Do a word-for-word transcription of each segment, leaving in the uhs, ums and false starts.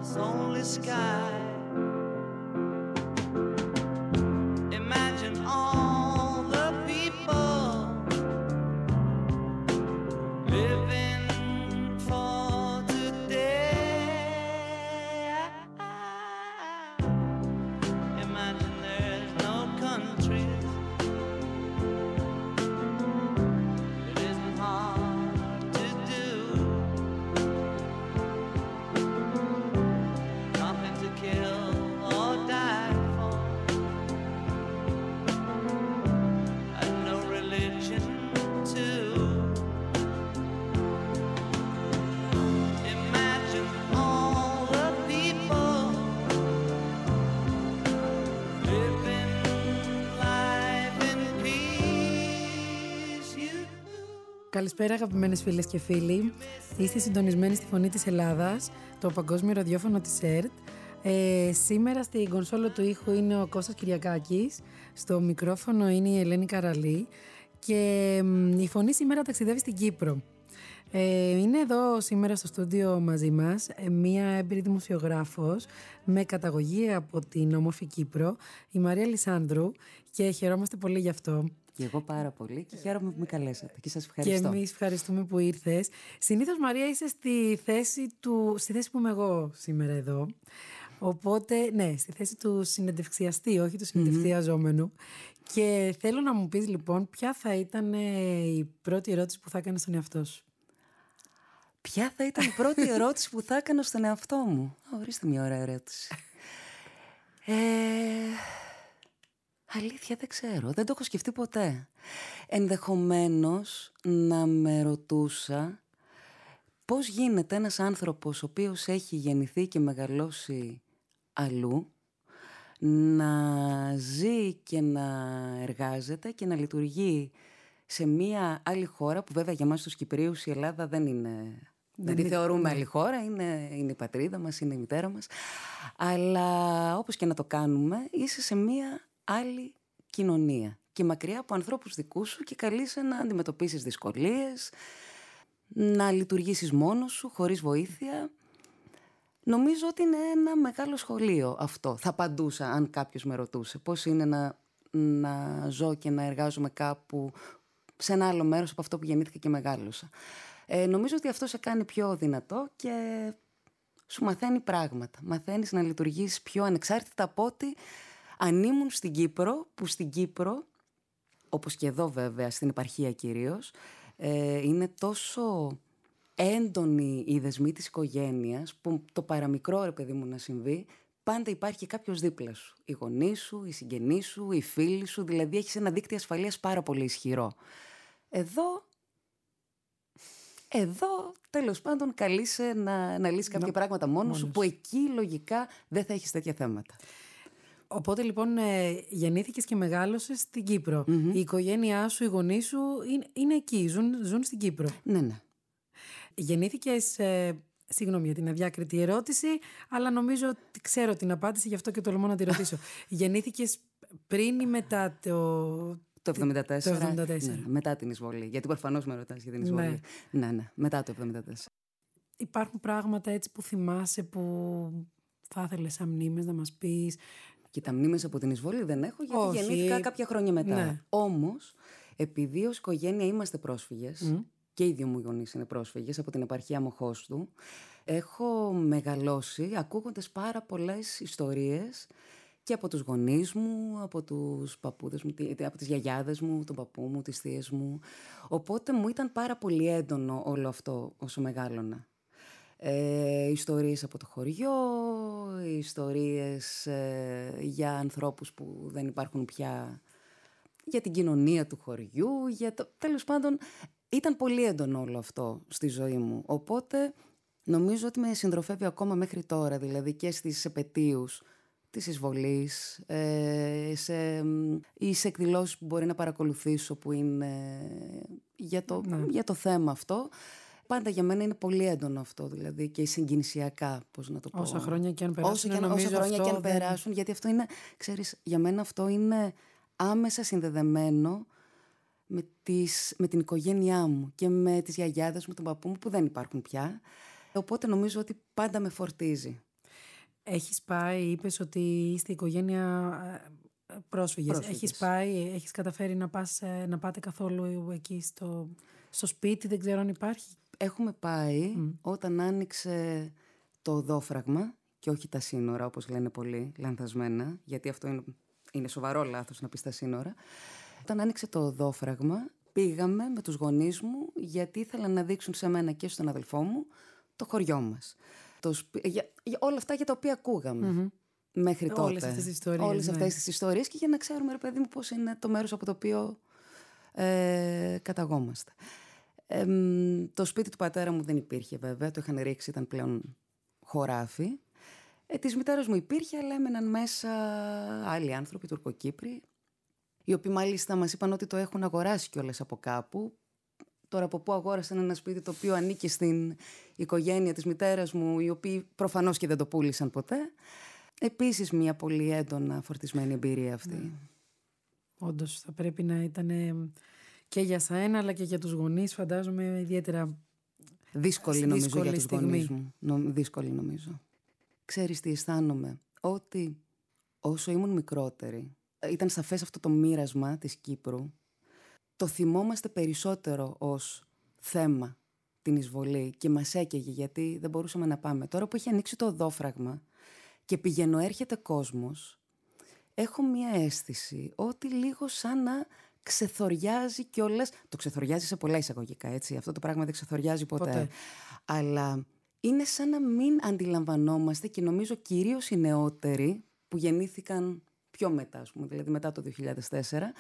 God's only sky. Imagine all the people living for today. Imagine there's no countries. It isn't hard to do. Nothing to kill or die for. And no religion too. Imagine all the people living life in peace. You. Καλησπέρα αγαπημένες φίλες και φίλοι. Είστε συντονισμένοι στη Φωνή της Ελλάδας, το παγκόσμιο ραδιόφωνο της ΕΡΤ. Ε, σήμερα στην κονσόλα του ήχου είναι ο Κώστας Κυριακάκης, στο μικρόφωνο είναι η Ελένη Καραλή και μ, η Φωνή σήμερα ταξιδεύει στην Κύπρο. Ε, είναι εδώ σήμερα στο στούντιο μαζί μας ε, μία έμπειρη δημοσιογράφος με καταγωγή από την όμορφη Κύπρο, η Μαρία Λισάνδρου, και χαιρόμαστε πολύ γι' αυτό. Και εγώ πάρα πολύ και χαίρομαι που με καλέσατε και σας ευχαριστώ. Και εμείς ευχαριστούμε που ήρθες. Συνήθως, Μαρία, είσαι στη θέση, του, στη θέση που είμαι εγώ σήμερα εδώ. Οπότε, ναι, στη θέση του συνεντευξιαστή, όχι του συνεντευξιαζόμενου. Mm-hmm. Και θέλω να μου πεις λοιπόν ποια θα ήταν η πρώτη ερώτηση που θα έκανες στον εαυτό σου. Ποια θα ήταν η πρώτη ερώτηση που θα έκανα στον εαυτό μου? Ορίστε μια ωραία ερώτηση. ε... Αλήθεια δεν ξέρω, δεν το έχω σκεφτεί ποτέ. Ενδεχομένως να με ρωτούσα πώς γίνεται ένας άνθρωπος ο οποίος έχει γεννηθεί και μεγαλώσει αλλού να ζει και να εργάζεται και να λειτουργεί σε μια άλλη χώρα που βέβαια για εμάς τους Κυπρίους η Ελλάδα δεν είναι... Δεν τη θεωρούμε άλλη χώρα, είναι, είναι η πατρίδα μας, είναι η μητέρα μας. Αλλά όπως και να το κάνουμε, είσαι σε μια άλλη κοινωνία και μακριά από ανθρώπους δικούς σου και καλείσαι να αντιμετωπίσεις δυσκολίες, να λειτουργήσεις μόνος σου, χωρίς βοήθεια. Νομίζω ότι είναι ένα μεγάλο σχολείο αυτό. Θα απαντούσα αν κάποιος με ρωτούσε πώς είναι να, να ζω και να εργάζομαι κάπου σε ένα άλλο μέρος από αυτό που γεννήθηκα και μεγάλωσα. Ε, νομίζω ότι αυτό σε κάνει πιο δυνατό και σου μαθαίνει πράγματα. Μαθαίνεις να λειτουργείς πιο ανεξάρτητα από ότι αν ήμουν στην Κύπρο, που στην Κύπρο, όπως και εδώ βέβαια, στην επαρχία κυρίως, ε, είναι τόσο έντονοι οι δεσμοί της οικογένειας που το παραμικρό, ρε παιδί μου, να συμβεί, πάντα υπάρχει κάποιος δίπλα σου. Οι γονείς σου, οι συγγενείς σου, οι φίλοι σου, δηλαδή έχεις ένα δίκτυο ασφαλείας πάρα πολύ ισχυρό. Εδώ... Εδώ, τέλος πάντων, καλείσαι να, να λύσεις κάποια να, πράγματα μόνος, μόνος σου, που εκεί λογικά δεν θα έχεις τέτοια θέματα. Οπότε λοιπόν ε, γεννήθηκες και μεγάλωσες στην Κύπρο. Mm-hmm. Η οικογένειά σου, οι γονείς σου είναι, είναι εκεί, ζουν, ζουν στην Κύπρο. Ναι, ναι. Γεννήθηκες, ε, συγγνώμη για την αδιάκριτη ερώτηση, αλλά νομίζω ότι ξέρω την απάντηση, γι' αυτό και τολμώ να τη ρωτήσω. Γεννήθηκες πριν ή μετά το... Το εβδομήντα τέσσερα, το εβδομήντα τέσσερα. Ναι, μετά την εισβολή. Γιατί προφανώς με ρωτάς για την εισβολή. Ναι, ναι, ναι, μετά το εβδομήντα τέσσερα. Υπάρχουν πράγματα έτσι που θυμάσαι που θα ήθελες σαν μνήμες να μας πεις? Και τα μνήμες από την εισβολή δεν έχω, γιατί όχι, γεννήθηκα κάποια χρόνια μετά. Ναι. Όμως, επειδή ως οικογένεια είμαστε πρόσφυγες, mm. και οι δύο μου γονείς είναι πρόσφυγες από την επαρχία Μοχώστου, έχω μεγαλώσει ακούγοντας πάρα πολλές ιστορίες και από τους γονείς μου, από τους παππούδες μου, από τις γιαγιάδες μου, τον παππού μου, τις θείες μου. Οπότε μου ήταν πάρα πολύ έντονο όλο αυτό όσο μεγάλωνα. Ε, ιστορίες από το χωριό, ιστορίες ε, για ανθρώπους που δεν υπάρχουν πια, για την κοινωνία του χωριού, για το... τέλος πάντων ήταν πολύ έντονο όλο αυτό στη ζωή μου. Οπότε νομίζω ότι με συντροφεύει ακόμα μέχρι τώρα, δηλαδή και στις επετείους της εισβολής, ε, σε, ή σε εκδηλώσεις που μπορεί να παρακολουθήσω που είναι για το, ναι. για το θέμα αυτό. Πάντα για μένα είναι πολύ έντονο αυτό, δηλαδή, και συγκινησιακά, πώς να το πω. Όσα χρόνια και αν περάσουν, όσα και, όσα χρόνια και αν δεν... περάσουν, γιατί αυτό είναι, ξέρεις, για μένα αυτό είναι άμεσα συνδεδεμένο με, τις, με την οικογένειά μου και με τις γιαγιάδες μου, τον παππού μου, που δεν υπάρχουν πια. Οπότε νομίζω ότι πάντα με φορτίζει. Έχεις πάει, είπες ότι είστε οικογένεια ε, πρόσφυγες. Πρόσφυγες. Έχεις πάει, έχεις καταφέρει να, πας, ε, να πάτε καθόλου εκεί στο, στο σπίτι, δεν ξέρω αν υπάρχει. Έχουμε πάει Mm. όταν άνοιξε το οδόφραγμα και όχι τα σύνορα, όπως λένε πολλοί, λανθασμένα, γιατί αυτό είναι, είναι σοβαρό λάθος να πεις τα σύνορα. Όταν άνοιξε το οδόφραγμα, πήγαμε με τους γονείς μου, γιατί ήθελαν να δείξουν σε μένα και στον αδελφό μου το χωριό μας. Το σπι... για... Για όλα αυτά για τα οποία ακούγαμε mm-hmm. μέχρι τότε. Όλες αυτές τις ιστορίες. Όλες ναι. αυτές τις ιστορίες και για να ξέρουμε, ρε παιδί μου, πώς είναι το μέρος από το οποίο ε, καταγόμαστε. Ε, το σπίτι του πατέρα μου δεν υπήρχε βέβαια, το είχαν ρίξει, ήταν πλέον χωράφι. Ε, της μητέρας μου υπήρχε, αλλά έμεναν μέσα άλλοι άνθρωποι, Τουρκοκύπροι, οι οποίοι μάλιστα μας είπαν ότι το έχουν αγοράσει κιόλας από κάπου. Τώρα από πού αγόρασαν ένα σπίτι το οποίο ανήκει στην οικογένεια της μητέρας μου, οι οποίοι προφανώς και δεν το πούλησαν ποτέ. Επίσης μια πολύ έντονα φορτισμένη εμπειρία αυτή. Ναι. Όντως θα πρέπει να ήταν και για σένα αλλά και για τους γονείς, φαντάζομαι ιδιαίτερα δύσκολη νομίζω δύσκολη για τους στιγμή. γονείς μου. Νο, δύσκολη νομίζω. Ξέρεις τι αισθάνομαι? Ότι όσο ήμουν μικρότερη, ήταν σαφές αυτό το μοίρασμα της Κύπρου. Το θυμόμαστε περισσότερο ως θέμα την εισβολή και μας έκαιγε γιατί δεν μπορούσαμε να πάμε. Τώρα που έχει ανοίξει το οδόφραγμα και πηγαίνω έρχεται κόσμος, έχω μία αίσθηση ότι λίγο σαν να ξεθοριάζει κιόλας. Το ξεθοριάζει σε πολλά εισαγωγικά, έτσι. Αυτό το πράγμα δεν ξεθοριάζει ποτέ. ποτέ. Αλλά είναι σαν να μην αντιλαμβανόμαστε, και νομίζω κυρίως οι νεότεροι που γεννήθηκαν πιο μετά, ας πούμε, δηλαδή μετά το δύο χιλιάδες τέσσερα,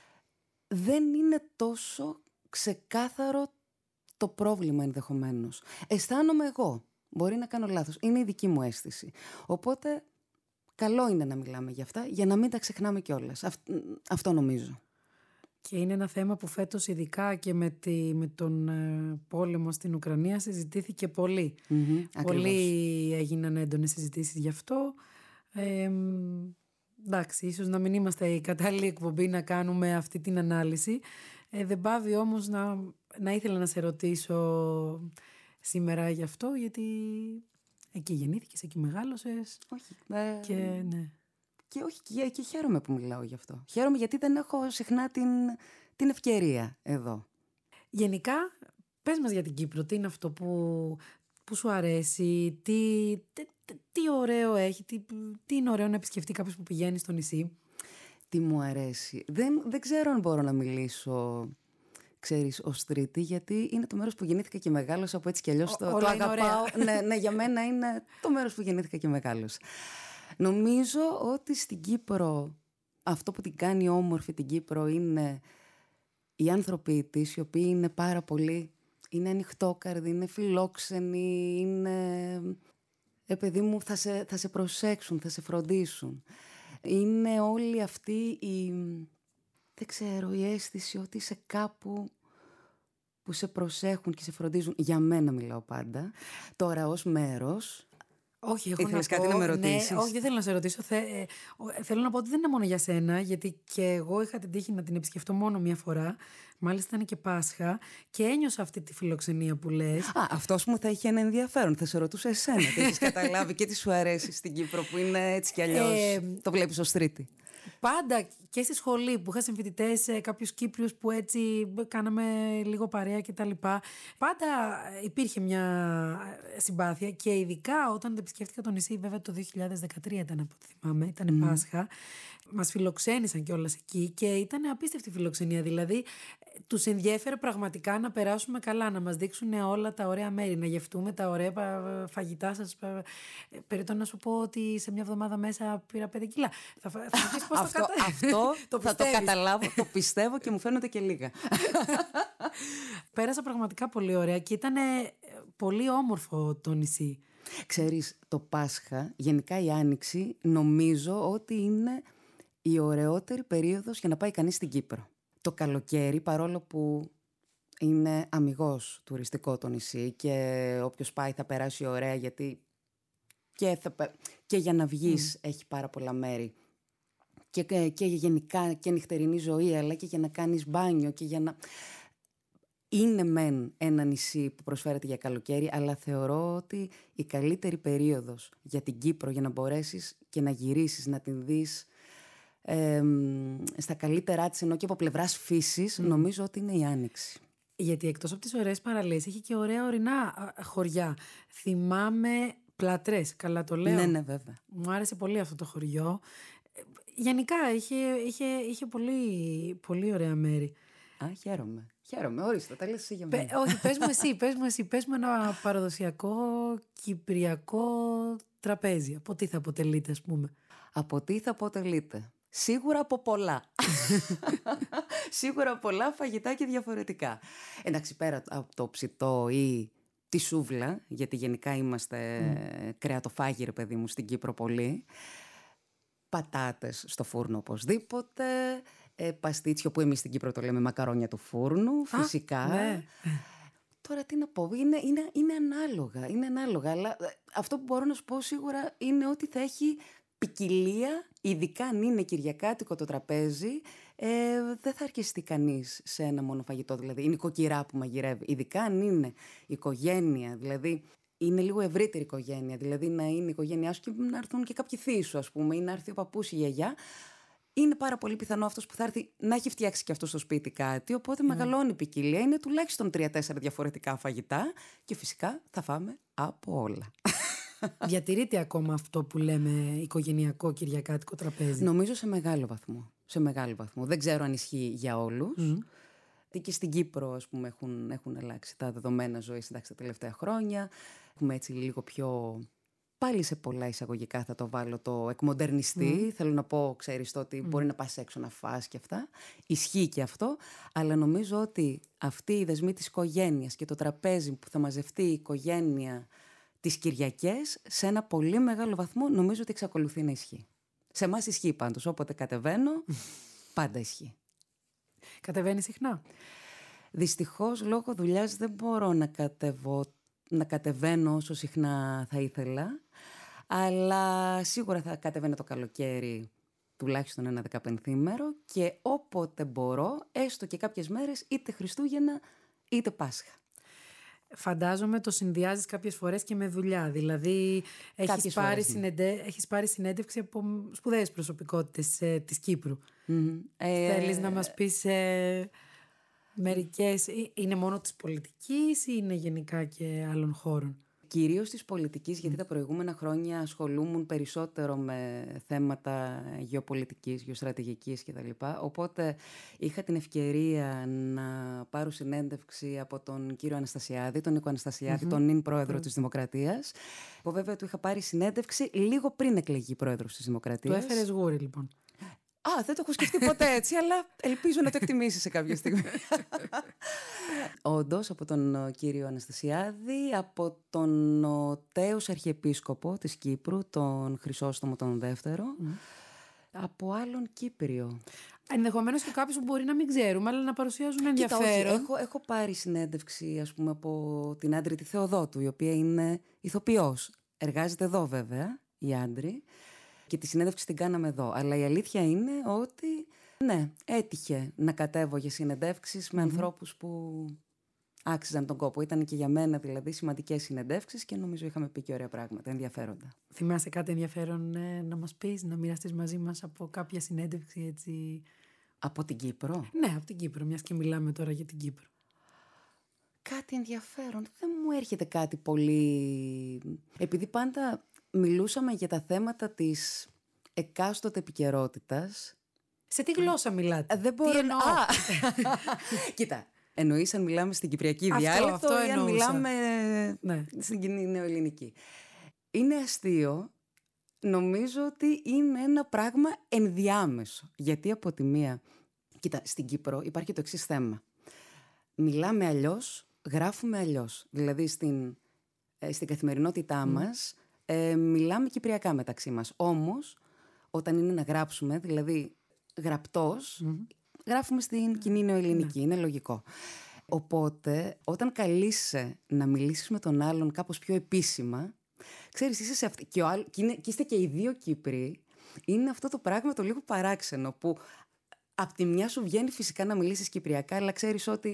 δεν είναι τόσο ξεκάθαρο το πρόβλημα ενδεχομένως. Αισθάνομαι εγώ. Μπορεί να κάνω λάθος. Είναι η δική μου αίσθηση. Οπότε καλό είναι να μιλάμε για αυτά για να μην τα ξεχνάμε κιόλας. Αυτ, αυτό νομίζω. Και είναι ένα θέμα που φέτος ειδικά και με, τη, με τον ε, πόλεμο στην Ουκρανία συζητήθηκε πολύ. Mm-hmm, πολύ έγιναν έντονες συζητήσεις γι' αυτό. Ε, εντάξει, ίσως να μην είμαστε η κατάλληλη εκπομπή να κάνουμε αυτή την ανάλυση. Ε, δεν πάβει όμως να, να ήθελα να σε ρωτήσω σήμερα γι' αυτό, γιατί εκεί γεννήθηκες, εκεί μεγάλωσες. Όχι. Ε, και, ναι. και, όχι και, και χαίρομαι που μιλάω γι' αυτό. Χαίρομαι γιατί δεν έχω συχνά την, την ευκαιρία εδώ. Γενικά, πες μας για την Κύπρο. Τι είναι αυτό που, που σου αρέσει, τι, τι, τι ωραίο έχει, τι, τι είναι ωραίο να επισκεφτεί κάποιος που πηγαίνει στο νησί. Τι μου αρέσει. Δεν, δεν ξέρω αν μπορώ να μιλήσω, ξέρεις, ως τρίτη, γιατί είναι το μέρος που γεννήθηκα και μεγάλωσα, από έτσι κι αλλιώς το, το αγαπάω. ναι, ναι, για μένα είναι το μέρος που γεννήθηκα και μεγάλωσα. Νομίζω ότι στην Κύπρο αυτό που την κάνει όμορφη την Κύπρο είναι οι άνθρωποι της, οι οποίοι είναι πάρα πολύ, είναι ανοιχτόκαρδοι, είναι φιλόξενοι, είναι, ε, παιδί μου, θα σε, θα σε προσέξουν, θα σε φροντίσουν. Είναι όλη αυτή η, δεν ξέρω, η αίσθηση ότι είσαι κάπου που σε προσέχουν και σε φροντίζουν. Για μένα μιλάω πάντα. Τώρα ως μέρος. Όχι, έχω ήθελες να κάτι πω, να με ρωτήσεις? Ναι, όχι, δεν θέλω να σε ρωτήσω. Θε, ε, θέλω να πω ότι δεν είναι μόνο για σένα, γιατί και εγώ είχα την τύχη να την επισκεφτώ μόνο μία φορά. Μάλιστα ήταν και Πάσχα και ένιωσα αυτή τη φιλοξενία που λες. Α, αυτός μου θα είχε ένα ενδιαφέρον. Θα σε ρωτούσα εσένα. Τι έχεις καταλάβει και τι σου αρέσει στην Κύπρο, που είναι έτσι κι αλλιώς. Ε, το βλέπεις ως τρίτη. Πάντα και στη σχολή που είχα συμφοιτητές, κάποιους Κύπριους που έτσι κάναμε λίγο παρέα κτλ. Πάντα υπήρχε μια συμπάθεια και ειδικά όταν επισκέφτηκα το νησί, βέβαια το δύο χιλιάδες δεκατρία ήταν από ό,τι θυμάμαι, ήταν mm. Πάσχα. Μας φιλοξένησαν κιόλας εκεί και ήταν απίστευτη φιλοξενία. Δηλαδή, τους ενδιέφερε πραγματικά να περάσουμε καλά, να μας δείξουν όλα τα ωραία μέρη, να γευτούμε τα ωραία φαγητά σας. Περιττώ να σου πω ότι σε μια εβδομάδα μέσα πήρα πέντε κιλά. Θα, θα πεις πώς αυτό το κατα... αυτό το θα το καταλάβω, το πιστεύω και μου φαίνονται και λίγα. Πέρασα πραγματικά πολύ ωραία και ήταν πολύ όμορφο το νησί. Ξέρεις, το Πάσχα, γενικά η Άνοιξη, νομίζω ότι είναι η ωραιότερη περίοδος για να πάει κανείς στην Κύπρο. Το καλοκαίρι, παρόλο που είναι αμιγώς τουριστικό το νησί και όποιος πάει θα περάσει ωραία, γιατί και, θα, και για να βγεις mm. έχει πάρα πολλά μέρη και, και γενικά και νυχτερινή ζωή, αλλά και για να κάνεις μπάνιο και για να... είναι μεν ένα νησί που προσφέρεται για καλοκαίρι, αλλά θεωρώ ότι η καλύτερη περίοδος για την Κύπρο, για να μπορέσεις και να γυρίσεις, να την δεις ε, στα καλύτερά της, ενώ και από πλευράς φύσης, mm. νομίζω ότι είναι η Άνοιξη. Γιατί εκτός από τις ωραίες παραλίες, έχει και ωραία ορεινά χωριά. Θυμάμαι Πλατρές, καλά το λέω. Ναι, ναι, βέβαια. Μου άρεσε πολύ αυτό το χωριό. Γενικά είχε, είχε, είχε πολύ, πολύ ωραία μέρη. Α, χαίρομαι. Χαίρομαι, ορίστε, τα λες εσύ για μένα. Πε, όχι, πες μου εσύ, πες μου εσύ, πες μου ένα παραδοσιακό κυπριακό τραπέζι. Από τι θα αποτελείται, ας πούμε? Από τι θα αποτελείται? Σίγουρα από πολλά. Σίγουρα πολλά φαγητά και διαφορετικά. Εντάξει, πέρα από το ψητό ή τη σούβλα, γιατί γενικά είμαστε mm. κρεατοφάγοι, ρε παιδί μου, στην Κύπρο πολύ. Πατάτες στο φούρνο οπωσδήποτε. Ε, παστίτσιο, που εμείς στην Κύπρο το λέμε μακαρόνια του φούρνου, φυσικά. Α, ναι. Τώρα τι να πω, είναι, είναι, είναι ανάλογα, είναι ανάλογα, αλλά αυτό που μπορώ να σου πω σίγουρα είναι ότι θα έχει ποικιλία, ειδικά αν είναι κυριακάτικο το τραπέζι, ε, δεν θα αρκεστεί κανείς σε ένα μόνο φαγητό, δηλαδή η νοικοκυρά που μαγειρεύει, ειδικά αν είναι οικογένεια, δηλαδή είναι λίγο ευρύτερη οικογένεια, δηλαδή να είναι η οικογένειά σου και να έρθουν και κάποιοι θείοι σου, ας πούμε, ή να έρθει ο παππούς ή η γιαγιά. Είναι πάρα πολύ πιθανό αυτός που θα έρθει να έχει φτιάξει και αυτό στο σπίτι κάτι, οπότε mm. μεγαλώνει η ποικιλία. Είναι τουλάχιστον τρία-τέσσερα διαφορετικά φαγητά και φυσικά θα φάμε από όλα. Διατηρείται ακόμα αυτό που λέμε οικογενειακό κυριακάτικο τραπέζι? Νομίζω σε μεγάλο βαθμό. Σε μεγάλο βαθμό. Δεν ξέρω αν ισχύει για όλους. Mm. Και στην Κύπρο, ας πούμε, έχουν, έχουν αλλάξει τα δεδομένα ζωής, εντάξει, τα τελευταία χρόνια. Έχουμε έτσι λίγο πιο... Πάλι σε πολλά εισαγωγικά θα το βάλω το εκμοντερνιστή. Mm. Θέλω να πω, ξέρεις, το ότι mm. μπορεί να πας έξω να φας και αυτά. Ισχύει και αυτό. Αλλά νομίζω ότι αυτή η δεσμή της οικογένειας και το τραπέζι που θα μαζευτεί η οικογένεια τις Κυριακές, σε ένα πολύ μεγάλο βαθμό, νομίζω ότι εξακολουθεί να ισχύει. Σε εμάς ισχύει πάντως. Όποτε κατεβαίνω, πάντα ισχύει. Κατεβαίνει συχνά? Δυστυχώς, λόγω δουλειάς δεν μπορώ να κατεβώ να κατεβαίνω όσο συχνά θα ήθελα, αλλά σίγουρα θα κατεβαίνω το καλοκαίρι τουλάχιστον ένα δεκαπενθήμερο και όποτε μπορώ, έστω και κάποιες μέρες, είτε Χριστούγεννα είτε Πάσχα. Φαντάζομαι το συνδυάζεις κάποιες φορές και με δουλειά, δηλαδή έχεις πάρει, συνεντε... έχεις πάρει συνέντευξη από σπουδαίες προσωπικότητες ε, της Κύπρου. Mm-hmm. Ε... Θέλεις να μας πεις... Ε... Μερικές, είναι μόνο της πολιτικής ή είναι γενικά και άλλων χώρων? Κυρίως της πολιτικής, γιατί mm. τα προηγούμενα χρόνια ασχολούμουν περισσότερο με θέματα γεωπολιτικής, γεωστρατηγικής κτλ. Οπότε είχα την ευκαιρία να πάρω συνέντευξη από τον κύριο Αναστασιάδη, τον Νίκο Αναστασιάδη, mm-hmm. τον νυν πρόεδρο mm. της Δημοκρατίας. Που βέβαια του είχα πάρει συνέντευξη λίγο πριν εκλεγεί πρόεδρος της Δημοκρατίας. Του έφερες γούρι, λοιπόν? Α, δεν το έχω σκεφτεί ποτέ έτσι, αλλά ελπίζω να το εκτιμήσεις σε κάποια στιγμή. Όντως, από τον κύριο Αναστασιάδη, από τον τέος Αρχιεπίσκοπο της Κύπρου, τον Χρυσόστομο τον Δεύτερο, mm. από άλλον Κύπριο. Ενδεχομένως και κάποιους που μπορεί να μην ξέρουμε, αλλά να παρουσιάζουν ενδιαφέρον. Κοίτα, όχι, έχω, έχω πάρει συνέντευξη, ας πούμε, από την Άντρη τη Θεοδότου, η οποία είναι ηθοποιός. Εργάζεται εδώ βέβαια, η Άντρη. Και τη συνέντευξη την κάναμε εδώ. Αλλά η αλήθεια είναι ότι, ναι, έτυχε να κατέβω για συνεντεύξεις με mm-hmm. ανθρώπους που άξιζαν τον κόπο. Ήταν και για μένα δηλαδή σημαντικές συνεντεύξεις και νομίζω είχαμε πει και ωραία πράγματα, ενδιαφέροντα. Θυμάσαι κάτι ενδιαφέρον ε, να μας πεις, να μοιραστείς μαζί μας από κάποια συνέντευξη έτσι? Από την Κύπρο? Ναι, από την Κύπρο, μιας και μιλάμε τώρα για την Κύπρο. Κάτι ενδιαφέρον. Δεν μου έρχεται κάτι πολύ... Επειδή πάντα... Μιλούσαμε για τα θέματα της εκάστοτε επικαιρότητας. Σε τι γλώσσα μιλάτε? Δεν μπορώ τι εννοώ? Α, κοίτα, εννοείς αν μιλάμε στην κυπριακή διάλεκτο ή αν μιλάμε ναι. στην κοινή νεοελληνική. Είναι αστείο. Νομίζω ότι είναι ένα πράγμα ενδιάμεσο. Γιατί από τη μία... Κοίτα, στην Κύπρο υπάρχει το εξής θέμα. Μιλάμε αλλιώς, γράφουμε αλλιώς. Δηλαδή στην, στην καθημερινότητά mm. μας... Ε, μιλάμε κυπριακά μεταξύ μας. Όμως, όταν είναι να γράψουμε, δηλαδή γραπτός, mm-hmm. γράφουμε στην κοινή νεοελληνική. Mm-hmm. Είναι λογικό. Οπότε, όταν καλείσαι να μιλήσεις με τον άλλον κάπως πιο επίσημα, ξέρεις, είσαι σε αυτή... και, ο άλλ... και, είναι... και είστε και οι δύο Κύπροι, είναι αυτό το πράγμα το λίγο παράξενο, που απ' τη μια σου βγαίνει φυσικά να μιλήσεις κυπριακά, αλλά ξέρεις ότι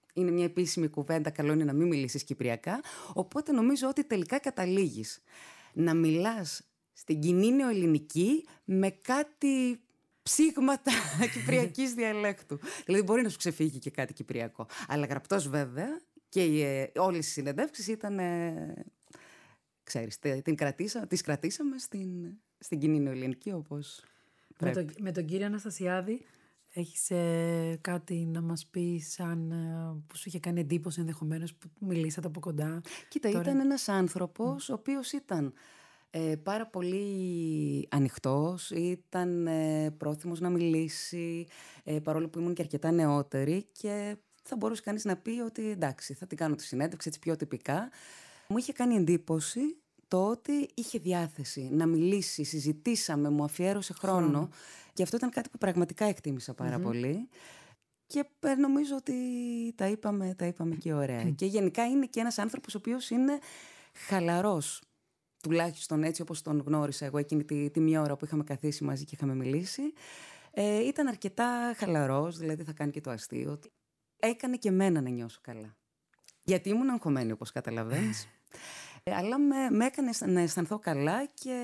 είναι μια επίσημη κουβέντα, καλό είναι να μην μιλήσεις κυπριακά. Οπότε νομίζω ότι τελικά καταλήγεις να μιλάς στην κοινή νεοελληνική με κάτι ψήγματα κυπριακής διαλέκτου. Δηλαδή μπορεί να σου ξεφύγει και κάτι κυπριακό. Αλλά γραπτός βέβαια και ε, όλες οι συνεντεύξεις ήταν, ε, ξέρεις, την κρατήσα, τις κρατήσαμε στην, στην κοινή νεοελληνική όπως με, πρέπει. το, με τον κύριο Αναστασιάδη έχεις ε, κάτι να μας πεις σαν, ε, που σου είχε κάνει εντύπωση ενδεχομένως που μιλήσατε από κοντά? Κοίτα, Τώρα... ήταν ένας άνθρωπος mm. ο οποίος ήταν ε, πάρα πολύ ανοιχτός, ήταν ε, πρόθυμος να μιλήσει, ε, παρόλο που ήμουν και αρκετά νεότερη, και θα μπορούσε κανείς να πει ότι εντάξει, θα την κάνω τη συνέντευξη έτσι πιο τυπικά. Μου είχε κάνει εντύπωση το ότι είχε διάθεση να μιλήσει, συζητήσαμε, μου αφιέρωσε χρόνο, χρόνο. Και αυτό ήταν κάτι που πραγματικά εκτίμησα πάρα mm-hmm. πολύ. Και νομίζω ότι τα είπαμε, τα είπαμε και ωραία. Mm. Και γενικά είναι και ένας άνθρωπος ο οποίος είναι χαλαρός. Τουλάχιστον έτσι όπως τον γνώρισα εγώ εκείνη τη, τη μία ώρα που είχαμε καθίσει μαζί και είχαμε μιλήσει. Ε, ήταν αρκετά χαλαρός, δηλαδή θα κάνει και το αστείο. Έκανε και εμένα να νιώσω καλά. Γιατί ήμουν αγχωμένη, όπως καταλαβαίνεις. ε, αλλά με, με έκανε να αισθανθώ καλά και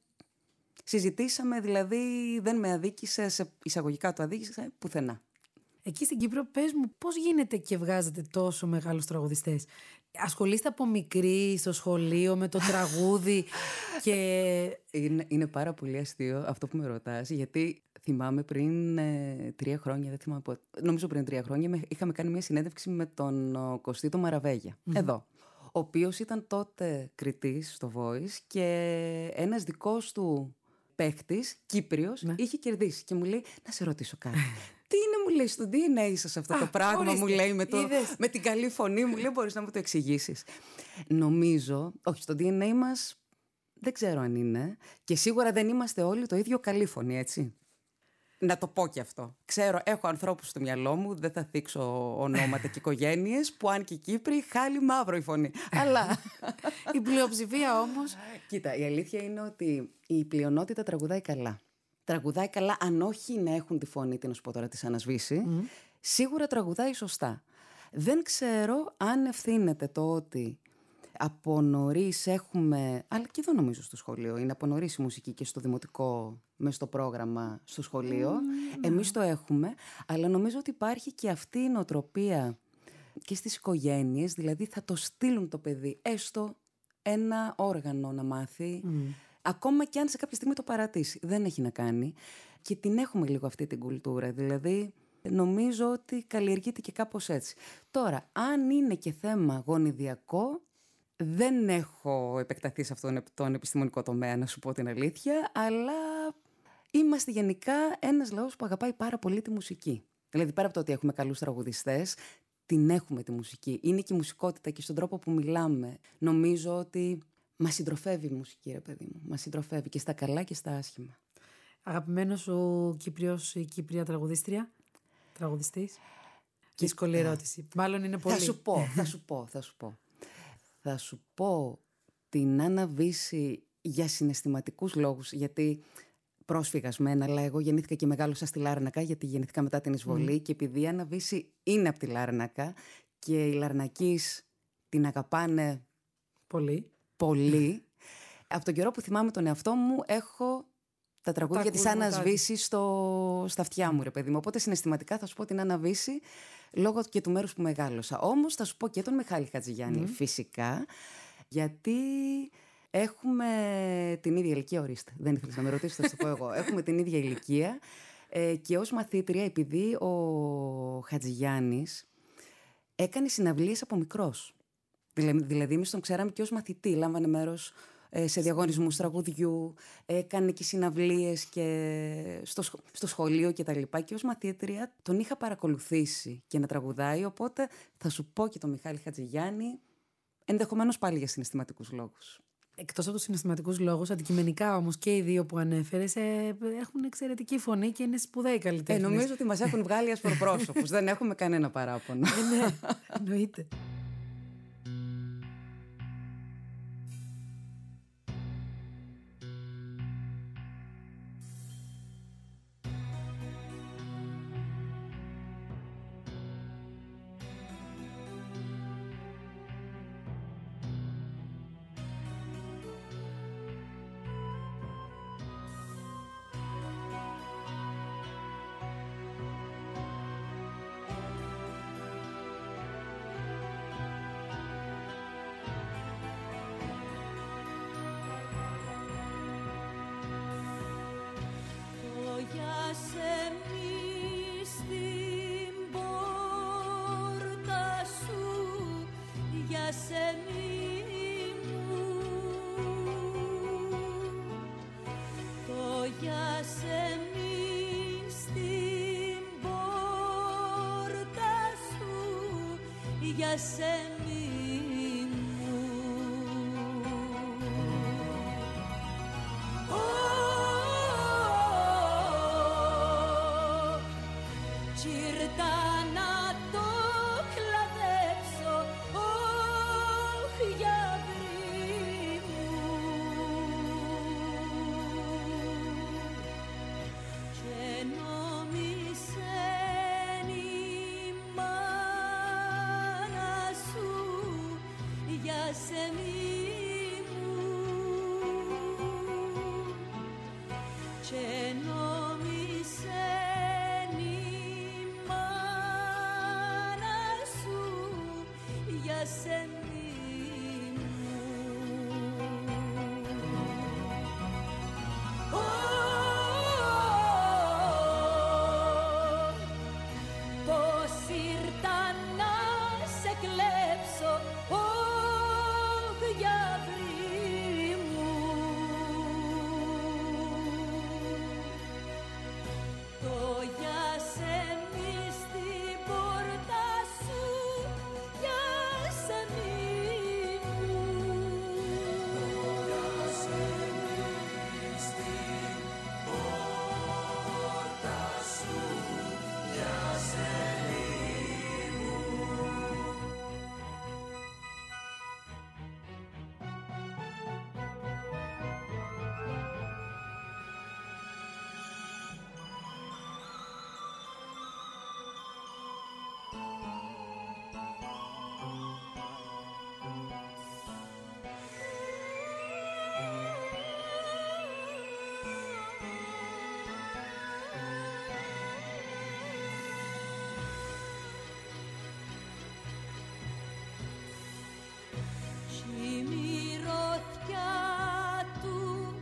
συζητήσαμε, δηλαδή δεν με αδίκησε, σε εισαγωγικά το αδίκησε πουθενά. Εκεί στην Κύπρο, πες μου, πώς γίνεται και βγάζετε τόσο μεγάλους τραγουδιστές? Ασχολείστε από μικρή στο σχολείο με το τραγούδι και... Είναι, είναι πάρα πολύ αστείο αυτό που με ρωτάς, γιατί θυμάμαι πριν ε, τρία χρόνια, δεν θυμάμαι πότε, νομίζω πριν τρία χρόνια, είχαμε κάνει μια συνέντευξη με τον ο, Κωστή τον Μαραβέγια, mm-hmm. εδώ, ο οποίος ήταν τότε κριτής στο Voice και ένας δικός του παίχτης, Κύπριος, ναι. είχε κερδίσει και μου λέει, να σε ρωτήσω κάτι. Τι είναι, μου λέει, στο ντι εν έι σας αυτό Α, το πράγμα, ορίστε. Μου λέει, με, το, με την καλή φωνή μου, λέει, μπορείς να μου το εξηγήσεις? Νομίζω, όχι, στο ντι εν έι μας δεν ξέρω αν είναι, και σίγουρα δεν είμαστε όλοι το ίδιο καλή φωνή, έτσι. Να το πω και αυτό. Ξέρω, έχω ανθρώπους στο μυαλό μου, δεν θα θίξω ονόματα και οικογένειες, που αν και Κύπροι, χάλι μαύρο η φωνή. Αλλά η πλειοψηφία όμως... Κοίτα, η αλήθεια είναι ότι η πλειονότητα τραγουδάει καλά. Τραγουδάει καλά, αν όχι να έχουν τη φωνή, τι να σου πω τώρα, της ανασβήσει, mm. σίγουρα τραγουδάει σωστά. Δεν ξέρω αν ευθύνεται το ότι από νωρίς έχουμε, αλλά και εδώ νομίζω στο σχολείο, είναι από νωρίς η μουσική και στο δημοτικό, μες στο πρόγραμμα στο σχολείο, mm, εμείς το έχουμε, αλλά νομίζω ότι υπάρχει και αυτή η νοοτροπία και στις οικογένειες, δηλαδή θα το στείλουν το παιδί, έστω ένα όργανο να μάθει, mm. ακόμα και αν σε κάποια στιγμή το παρατήσει. Δεν έχει να κάνει. Και την έχουμε λίγο αυτή την κουλτούρα. Δηλαδή, νομίζω ότι καλλιεργείται και κάπως έτσι. Τώρα, αν είναι και θέμα γονιδιακό, δεν έχω επεκταθεί σε αυτόν τον επιστημονικό τομέα, να σου πω την αλήθεια, αλλά είμαστε γενικά ένας λαός που αγαπάει πάρα πολύ τη μουσική. Δηλαδή, πέρα από το ότι έχουμε καλούς τραγουδιστές, την έχουμε τη μουσική. Είναι και η μουσικότητα και στον τρόπο που μιλάμε. Νομίζω ότι μας συντροφεύει η μουσική, ρε παιδί μου. Μας συντροφεύει και στα καλά και στα άσχημα. Αγαπημένος ο Κύπριος, η Κύπρια τραγουδίστρια, τραγουδιστής? Δύσκολη ερώτηση. Μάλλον είναι πολύ. Θα σου πω, θα σου πω, θα σου πω. Θα σου πω την Άννα Βύση για συναισθηματικούς λόγους, γιατί πρόσφυγας μεν, αλλά εγώ γεννήθηκα και μεγάλωσα στη Λάρνακα, γιατί γεννήθηκα μετά την εισβολή, mm. και επειδή η Άννα Βύση είναι από τη Λάρνακα και οι Λαρνακείς την αγαπάνε πολύ. Πολύ. Από τον καιρό που θυμάμαι τον εαυτό μου, έχω τα τραγούδια της Άννας Βύση στο... στα αυτιά μου, ρε παιδί μου. Οπότε συναισθηματικά θα σου πω την Άννα Βύση, λόγω και του μέρους που μεγάλωσα. Όμως θα σου πω και τον Μιχάλη Χατζηγιάννη, mm. φυσικά, γιατί έχουμε την ίδια ηλικία, ορίστε. Δεν ήθελες να με ρωτήσεις, θα σου το πω εγώ. Έχουμε την ίδια ηλικία ε, και ως μαθήτρια, επειδή ο Χατζηγιάννης έκανε συναυλίες από μικρός. Δηλαδή, εμείς τον ξέραμε και ως μαθητή. Λάμβανε μέρος ε, σε διαγωνισμούς τραγουδιού, έκανε και συναυλίες και στο, στο σχολείο και τα λοιπά. Και ως μαθήτρια τον είχα παρακολουθήσει και να τραγουδάει. Οπότε θα σου πω και τον Μιχάλη Χατζηγιάννη, ενδεχομένως πάλι για συναισθηματικούς λόγους. Εκτός από τους συναισθηματικούς λόγους, αντικειμενικά όμως και οι δύο που ανέφερες ε, έχουν εξαιρετική φωνή και είναι σπουδαίοι καλλιτέχνες. Ε, νομίζω ότι μας έχουν βγάλει ασπροπρόσωπους. Δεν έχουμε κανένα παράπονο. Ε, ναι, εννοείται. σε μη μου. Τσιρτά να το κλαδέψω, όχ για βρύ μου. Και νόμισε η μάνα σου για σε μη μου. Και νόμισε η μάνα σου για σε μη μου. Πώς ήρθα να σε κλέψω, όχ για βρύ μου. Το για σε μη στην πόρτα σου, για σε μη μου. Για σε μη στην πόρτα σου, για σε μη μου. Χιμηρώθια του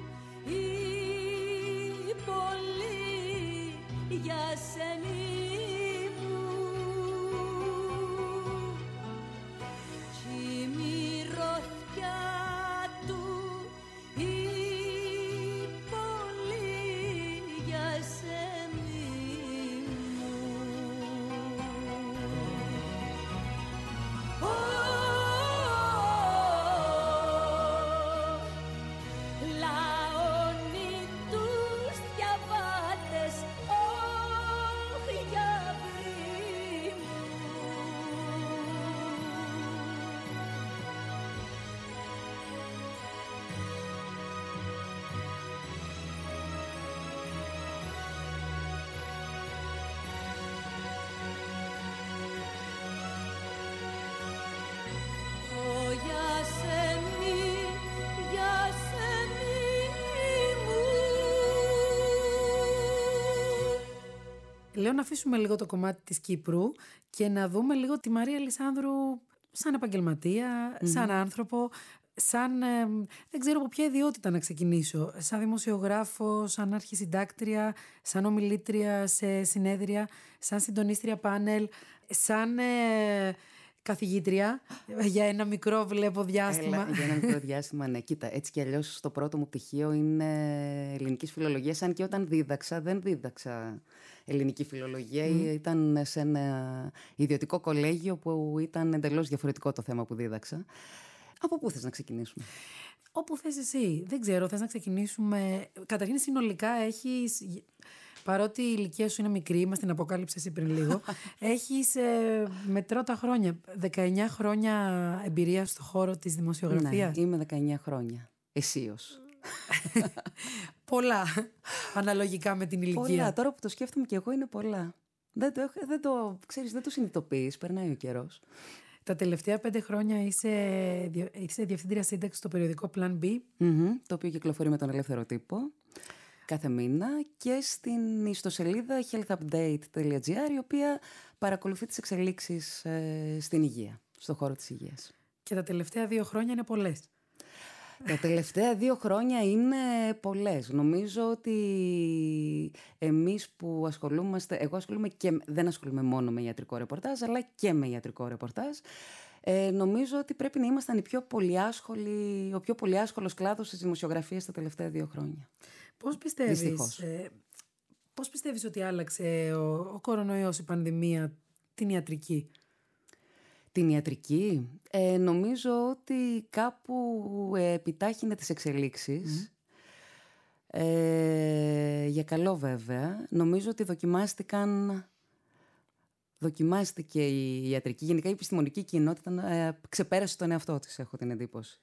η πολύ για σε μη μου. Χιμηρώθια του η πολύ για σε μη μου. Λαώνει τους διαβάτες, όχ για βρύ μου. Ω, για σε μη, για σε μη μου. Λέω να αφήσουμε λίγο το κομμάτι της Κύπρου και να δούμε λίγο τη Μαρία Λισάνδρου σαν επαγγελματία, σαν άνθρωπο, σαν, ε, δεν ξέρω από ποια ιδιότητα να ξεκινήσω, σαν δημοσιογράφο, σαν αρχισυντάκτρια, σαν ομιλήτρια σε συνέδρια, σαν συντονίστρια πάνελ, σαν ε, καθηγήτρια για ένα μικρό βλέπω διάστημα. Έλα, για ένα μικρό διάστημα, ναι. Κοίτα, έτσι κι αλλιώς στο πρώτο μου πτυχίο είναι ελληνικής φιλολογίας, αν και όταν δίδαξα, δεν δίδαξα ελληνική φιλολογία. Mm. Ήταν σε ένα ιδιωτικό κολέγιο που ήταν εντελώς διαφορετικό το θέμα που δίδαξα. Από πού θες να ξεκινήσουμε? Όπου θες εσύ. Δεν ξέρω, θες να ξεκινήσουμε. Καταρχήν συνολικά έχεις, παρότι η ηλικία σου είναι μικρή, μας την αποκάλυψες εσύ πριν λίγο, έχεις ε, μετρώ τα χρόνια, δεκαεννιά χρόνια εμπειρία στο χώρο της δημοσιογραφίας. Ναι, είμαι δεκαεννιά χρόνια. Εσείως. Πολλά, αναλογικά με την ηλικία. Πολλά, τώρα που το σκέφτομαι και εγώ είναι πολλά. Δεν το, δεν το, ξέρεις, δεν το συνειδητοποιείς, περνάει ο καιρός. Τα τελευταία πέντε χρόνια είσαι, είσαι διευθύντρια σύνταξη στο περιοδικό Plan B. Mm-hmm, το οποίο κυκλοφορεί με τον ελεύθερο τύπο κάθε μήνα και στην ιστοσελίδα healthupdate.gr, η οποία παρακολουθεί τις εξελίξεις ε, στην υγεία, στον χώρο της υγείας. Και τα τελευταία δύο χρόνια είναι πολλές. Τα τελευταία δύο χρόνια είναι πολλές. Νομίζω ότι εμείς που ασχολούμαστε, εγώ ασχολούμαι και δεν ασχολούμαι μόνο με ιατρικό ρεπορτάζ, αλλά και με ιατρικό ρεπορτάζ. Ε, νομίζω ότι πρέπει να ήμασταν οι πιο πολυάσχολοι, ο πιο πολυάσχολος κλάδος της δημοσιογραφίας τα τελευταία δύο χρόνια. Πώς πιστεύεις, ε, πώς πιστεύεις ότι άλλαξε ο, ο κορονοϊός, η πανδημία, την ιατρική? Την ιατρική, ε, νομίζω ότι κάπου ε, επιτάχυνε τις εξελίξεις. Mm. Ε, για καλό βέβαια. Νομίζω ότι δοκιμάστηκαν... Δοκιμάστηκε η ιατρική, γενικά η επιστημονική κοινότητα ε, ξεπέρασε τον εαυτό της, έχω την εντύπωση.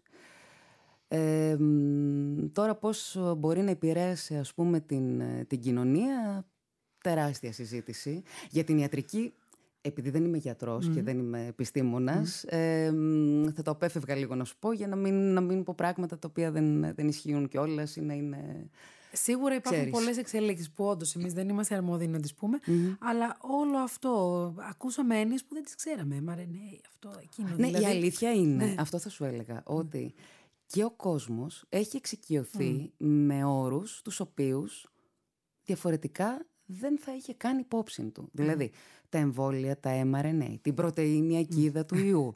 Ε, τώρα πώς μπορεί να επηρέασε, ας πούμε, την, την κοινωνία, τεράστια συζήτηση. Για την ιατρική, επειδή δεν είμαι γιατρός mm. και δεν είμαι επιστήμονας, mm. ε, θα το απέφευγα λίγο να σου πω, για να μην, να μην πω πράγματα τα οποία δεν, δεν ισχύουν κιόλας ή να είναι... Σίγουρα υπάρχουν πολλές εξελίξεις που όντως εμείς δεν είμαστε αρμόδιοι να τις πούμε, mm-hmm. αλλά όλο αυτό, ακούσαμε έννοιες που δεν τις ξέραμε. Μα ρε, ναι, αυτό, εκείνο. Ναι, δηλαδή... η αλήθεια είναι, ναι. αυτό θα σου έλεγα, ότι και ο κόσμος έχει εξοικειωθεί mm. με όρους τους οποίους διαφορετικά δεν θα είχε καν υπόψη του. Mm. Δηλαδή, τα εμβόλια, τα εμ αρ εν έι, την πρωτεΐνη ακίδα mm. του ιού,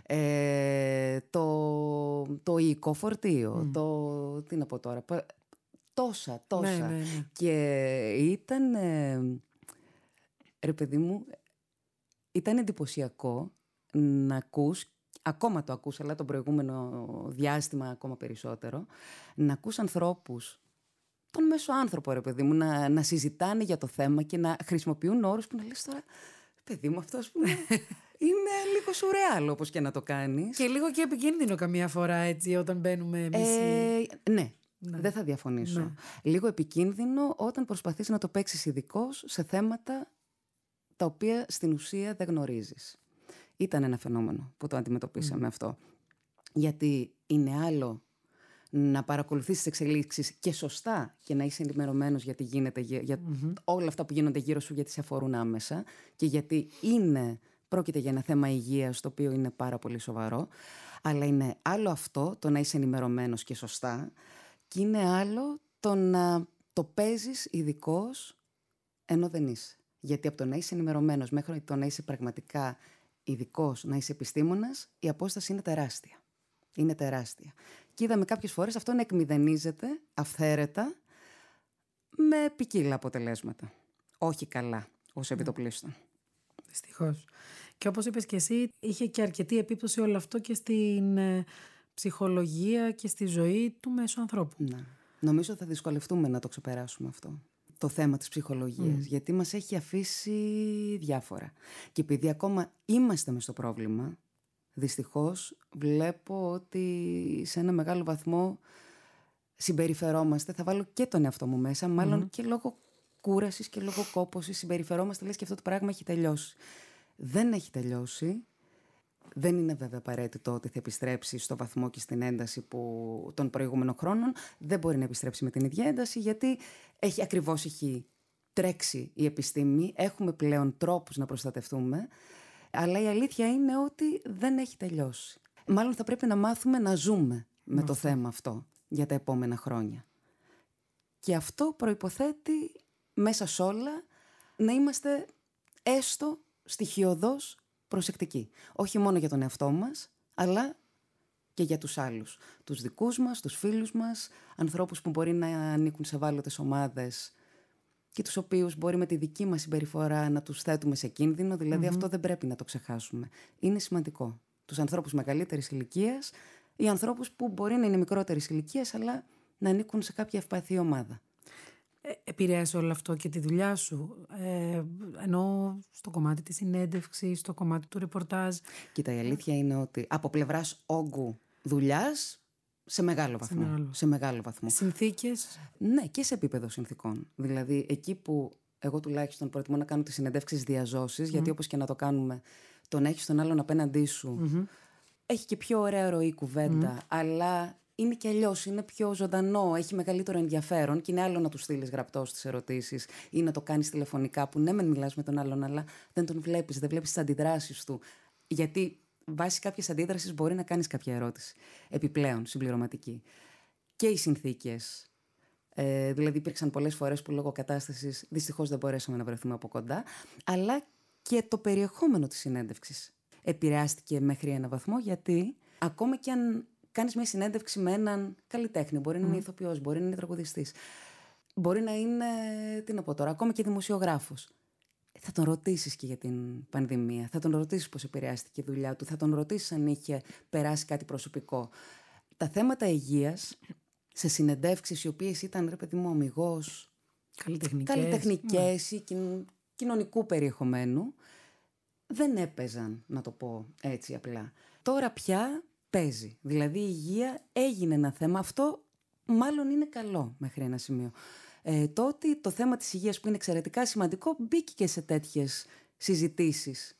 ε, το, το οικό φορτίο, mm. το, τι να πω τώρα... Τόσα, τόσα. Ναι, ναι, ναι. Και ήταν, ε, ρε παιδί μου, ήταν εντυπωσιακό να ακούς, ακόμα το ακούς, αλλά το προηγούμενο διάστημα ακόμα περισσότερο, να ακούς ανθρώπους, τον μέσο άνθρωπο, ρε παιδί μου, να, να συζητάνε για το θέμα και να χρησιμοποιούν όρους που να λες τώρα, παιδί μου, αυτό, ας πούμε, είναι λίγο σουρεάλ όπως και να το κάνεις. Και λίγο και επικίνδυνο καμία φορά, έτσι, όταν μπαίνουμε εμείς. Ε, ναι. Ναι. Δεν θα διαφωνήσω. Ναι. Λίγο επικίνδυνο όταν προσπαθείς να το παίξεις ειδικός σε θέματα τα οποία στην ουσία δεν γνωρίζεις. Ήταν ένα φαινόμενο που το αντιμετωπίσαμε mm. αυτό. Γιατί είναι άλλο να παρακολουθείς τις εξελίξεις και σωστά και να είσαι ενημερωμένος γιατί γίνεται, για mm-hmm. όλα αυτά που γίνονται γύρω σου, γιατί σε αφορούν άμεσα και γιατί είναι, πρόκειται για ένα θέμα υγείας το οποίο είναι πάρα πολύ σοβαρό. Αλλά είναι άλλο αυτό, το να είσαι ενημερωμένος και σωστά, και είναι άλλο το να το παίζεις ειδικός ενώ δεν είσαι. Γιατί από το να είσαι ενημερωμένος μέχρι το να είσαι πραγματικά ειδικός, να είσαι επιστήμονας, η απόσταση είναι τεράστια. Είναι τεράστια. Και είδαμε κάποιες φορές αυτό να εκμηδενίζεται αυθαίρετα με ποικίλα αποτελέσματα. Όχι καλά, ως επιτοπλίστων. Δυστυχώς. Και όπως είπες και εσύ, είχε και αρκετή επίπτωση όλο αυτό και στην ε, ψυχολογία και στη ζωή του μέσου ανθρώπου. Ναι. Νομίζω θα δυσκολευτούμε να το ξεπεράσουμε αυτό. Το θέμα της ψυχολογίας, mm. γιατί μας έχει αφήσει διάφορα. Και επειδή ακόμα είμαστε μες στο πρόβλημα, δυστυχώς βλέπω ότι σε ένα μεγάλο βαθμό συμπεριφερόμαστε, θα βάλω και τον εαυτό μου μέσα, μάλλον mm. και λόγω κούρασης και λόγω κόπωσης συμπεριφερόμαστε, λες και αυτό το πράγμα έχει τελειώσει. Δεν έχει τελειώσει. Δεν είναι βέβαια απαραίτητο ότι θα επιστρέψει στο βαθμό και στην ένταση που των προηγούμενων χρόνων. Δεν μπορεί να επιστρέψει με την ίδια ένταση, γιατί έχει, ακριβώς έχει τρέξει η επιστήμη. Έχουμε πλέον τρόπους να προστατευτούμε. Αλλά η αλήθεια είναι ότι δεν έχει τελειώσει. Μάλλον θα πρέπει να μάθουμε να ζούμε με αυτό. Το θέμα αυτό για τα επόμενα χρόνια. Και αυτό προϋποθέτει μέσα σ' όλα να είμαστε έστω στοιχειωδώς προσεκτικοί. Όχι μόνο για τον εαυτό μας, αλλά και για τους άλλους. Τους δικούς μας, τους φίλους μας, ανθρώπους που μπορεί να ανήκουν σε ευάλωτες ομάδες και τους οποίους μπορεί με τη δική μας συμπεριφορά να τους θέτουμε σε κίνδυνο. Δηλαδή mm-hmm. αυτό δεν πρέπει να το ξεχάσουμε. Είναι σημαντικό. Τους ανθρώπους μεγαλύτερης ηλικίας ή ανθρώπους που μπορεί να είναι μικρότερης ηλικίας, αλλά να ανήκουν σε κάποια ευπαθή ομάδα. Ε, επηρέασε όλο αυτό και τη δουλειά σου, ε, ενώ στο κομμάτι της συνέντευξης, στο κομμάτι του ρεπορτάζ? Κοίτα, η αλήθεια είναι ότι από πλευράς όγκου δουλειάς, σε μεγάλο βαθμό. Σε μεγάλο, σε μεγάλο βαθμό. Συνθήκες? Ναι, και σε επίπεδο συνθήκων. Δηλαδή, εκεί που εγώ τουλάχιστον προτιμώ να κάνω τις συνεντεύξεις διαζώσεις, mm. γιατί όπως και να το κάνουμε, το να έχεις τον άλλον απέναντί σου, mm-hmm. έχει και πιο ωραία ροή κουβέντα, mm. αλλά είναι και αλλιώς, είναι πιο ζωντανό, έχει μεγαλύτερο ενδιαφέρον και είναι άλλο να του στείλεις γραπτός τις ερωτήσεις ή να το κάνεις τηλεφωνικά, που ναι, μεν μιλάς με τον άλλον, αλλά δεν τον βλέπεις, δεν βλέπεις τις αντιδράσεις του. Γιατί βάσει κάποιες αντίδρασεις μπορεί να κάνεις κάποια ερώτηση επιπλέον, συμπληρωματική. Και οι συνθήκες. Ε, δηλαδή, υπήρξαν πολλές φορές που λόγω κατάστασης δυστυχώς δεν μπορέσαμε να βρεθούμε από κοντά, αλλά και το περιεχόμενο της συνέντευξης επηρεάστηκε μέχρι ένα βαθμό, γιατί ακόμα και αν κάνεις μια συνέντευξη με έναν καλλιτέχνη, μπορεί να είναι mm. ηθοποιός, μπορεί να είναι τραγουδιστής, μπορεί να είναι, τι να πω τώρα, ακόμα και δημοσιογράφος. Θα τον ρωτήσεις και για την πανδημία, θα τον ρωτήσεις πώς επηρεάστηκε η δουλειά του, θα τον ρωτήσεις αν είχε περάσει κάτι προσωπικό. Τα θέματα υγείας, σε συνεντεύξεις οι οποίες ήταν, ρε παιδί μου, αμιγώς Καλλιτεχνικές, καλλιτεχνικές ή κοιν, κοινωνικού περιεχομένου, δεν έπαιζαν, να το πω έτσι απλά. Τώρα πια παίζει. Δηλαδή η υγεία έγινε ένα θέμα. Αυτό μάλλον είναι καλό μέχρι ένα σημείο. Ε, τότε το θέμα της υγείας, που είναι εξαιρετικά σημαντικό, μπήκε και σε τέτοιες συζητήσεις.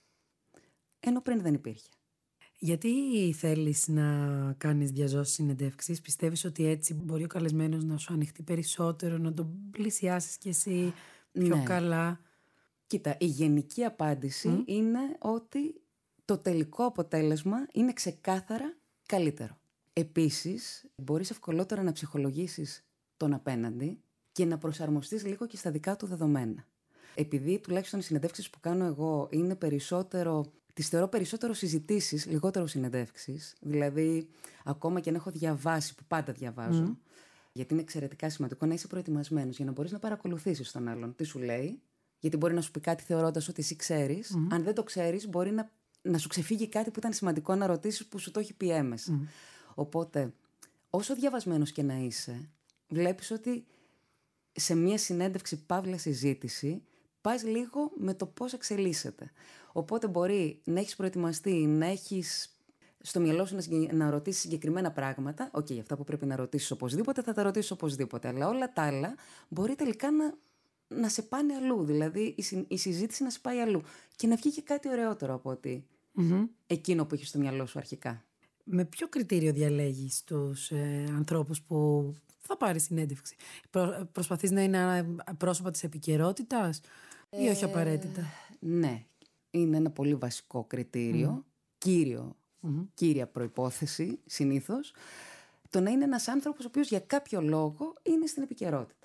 Ενώ πριν δεν υπήρχε. Γιατί θέλεις να κάνεις διαζώσεις συνεντεύξεις? Πιστεύεις ότι έτσι μπορεί ο καλεσμένος να σου ανοιχτεί περισσότερο, να τον πλησιάσεις κι εσύ πιο Ναι. καλά? Κοίτα, η γενική απάντηση mm. είναι ότι το τελικό αποτέλεσμα είναι ξεκάθαρα καλύτερο. Επίσης, μπορείς ευκολότερα να ψυχολογήσεις τον απέναντι και να προσαρμοστείς λίγο και στα δικά του δεδομένα. Επειδή τουλάχιστον οι συνεντεύξεις που κάνω εγώ είναι περισσότερο, τις θεωρώ περισσότερο συζητήσεις, λιγότερο συνεντεύξεις. Δηλαδή, ακόμα και αν έχω διαβάσει, που πάντα διαβάζω, mm. γιατί είναι εξαιρετικά σημαντικό να είσαι προετοιμασμένος για να μπορείς να παρακολουθήσεις τον άλλον τι σου λέει. Γιατί μπορεί να σου πει κάτι θεωρώντας ότι εσύ ξέρεις. Mm. Αν δεν το ξέρεις, μπορεί να, να σου ξεφύγει κάτι που ήταν σημαντικό να ρωτήσεις, που σου το έχει πει έμεσα. Mm. Οπότε, όσο διαβασμένος και να είσαι, βλέπεις ότι σε μία συνέντευξη, παύλα συζήτηση, πας λίγο με το πώς εξελίσσεται. Οπότε μπορεί να έχεις προετοιμαστεί, να έχεις στο μυαλό σου να, να ρωτήσεις συγκεκριμένα πράγματα. Οκ, okay, αυτά που πρέπει να ρωτήσεις οπωσδήποτε, θα τα ρωτήσεις οπωσδήποτε. Αλλά όλα τα άλλα μπορεί τελικά να, να σε πάνε αλλού. Δηλαδή η, η συζήτηση να σε πάει αλλού. Και να βγει και κάτι ωραιότερο από ότι mm-hmm. εκείνο που έχεις στο μυαλό σου αρχικά. Με ποιο κριτήριο διαλέγεις τους ε, ανθρώπους που θα πάρεις συνέντευξη? Προ, προσπαθείς να είναι πρόσωπα της επικαιρότητας ε, ή όχι απαραίτητα? Ναι, είναι ένα πολύ βασικό κριτήριο, mm. κύριο, mm-hmm. κύρια προϋπόθεση συνήθως, το να είναι ένας άνθρωπος ο οποίος για κάποιο λόγο είναι στην επικαιρότητα.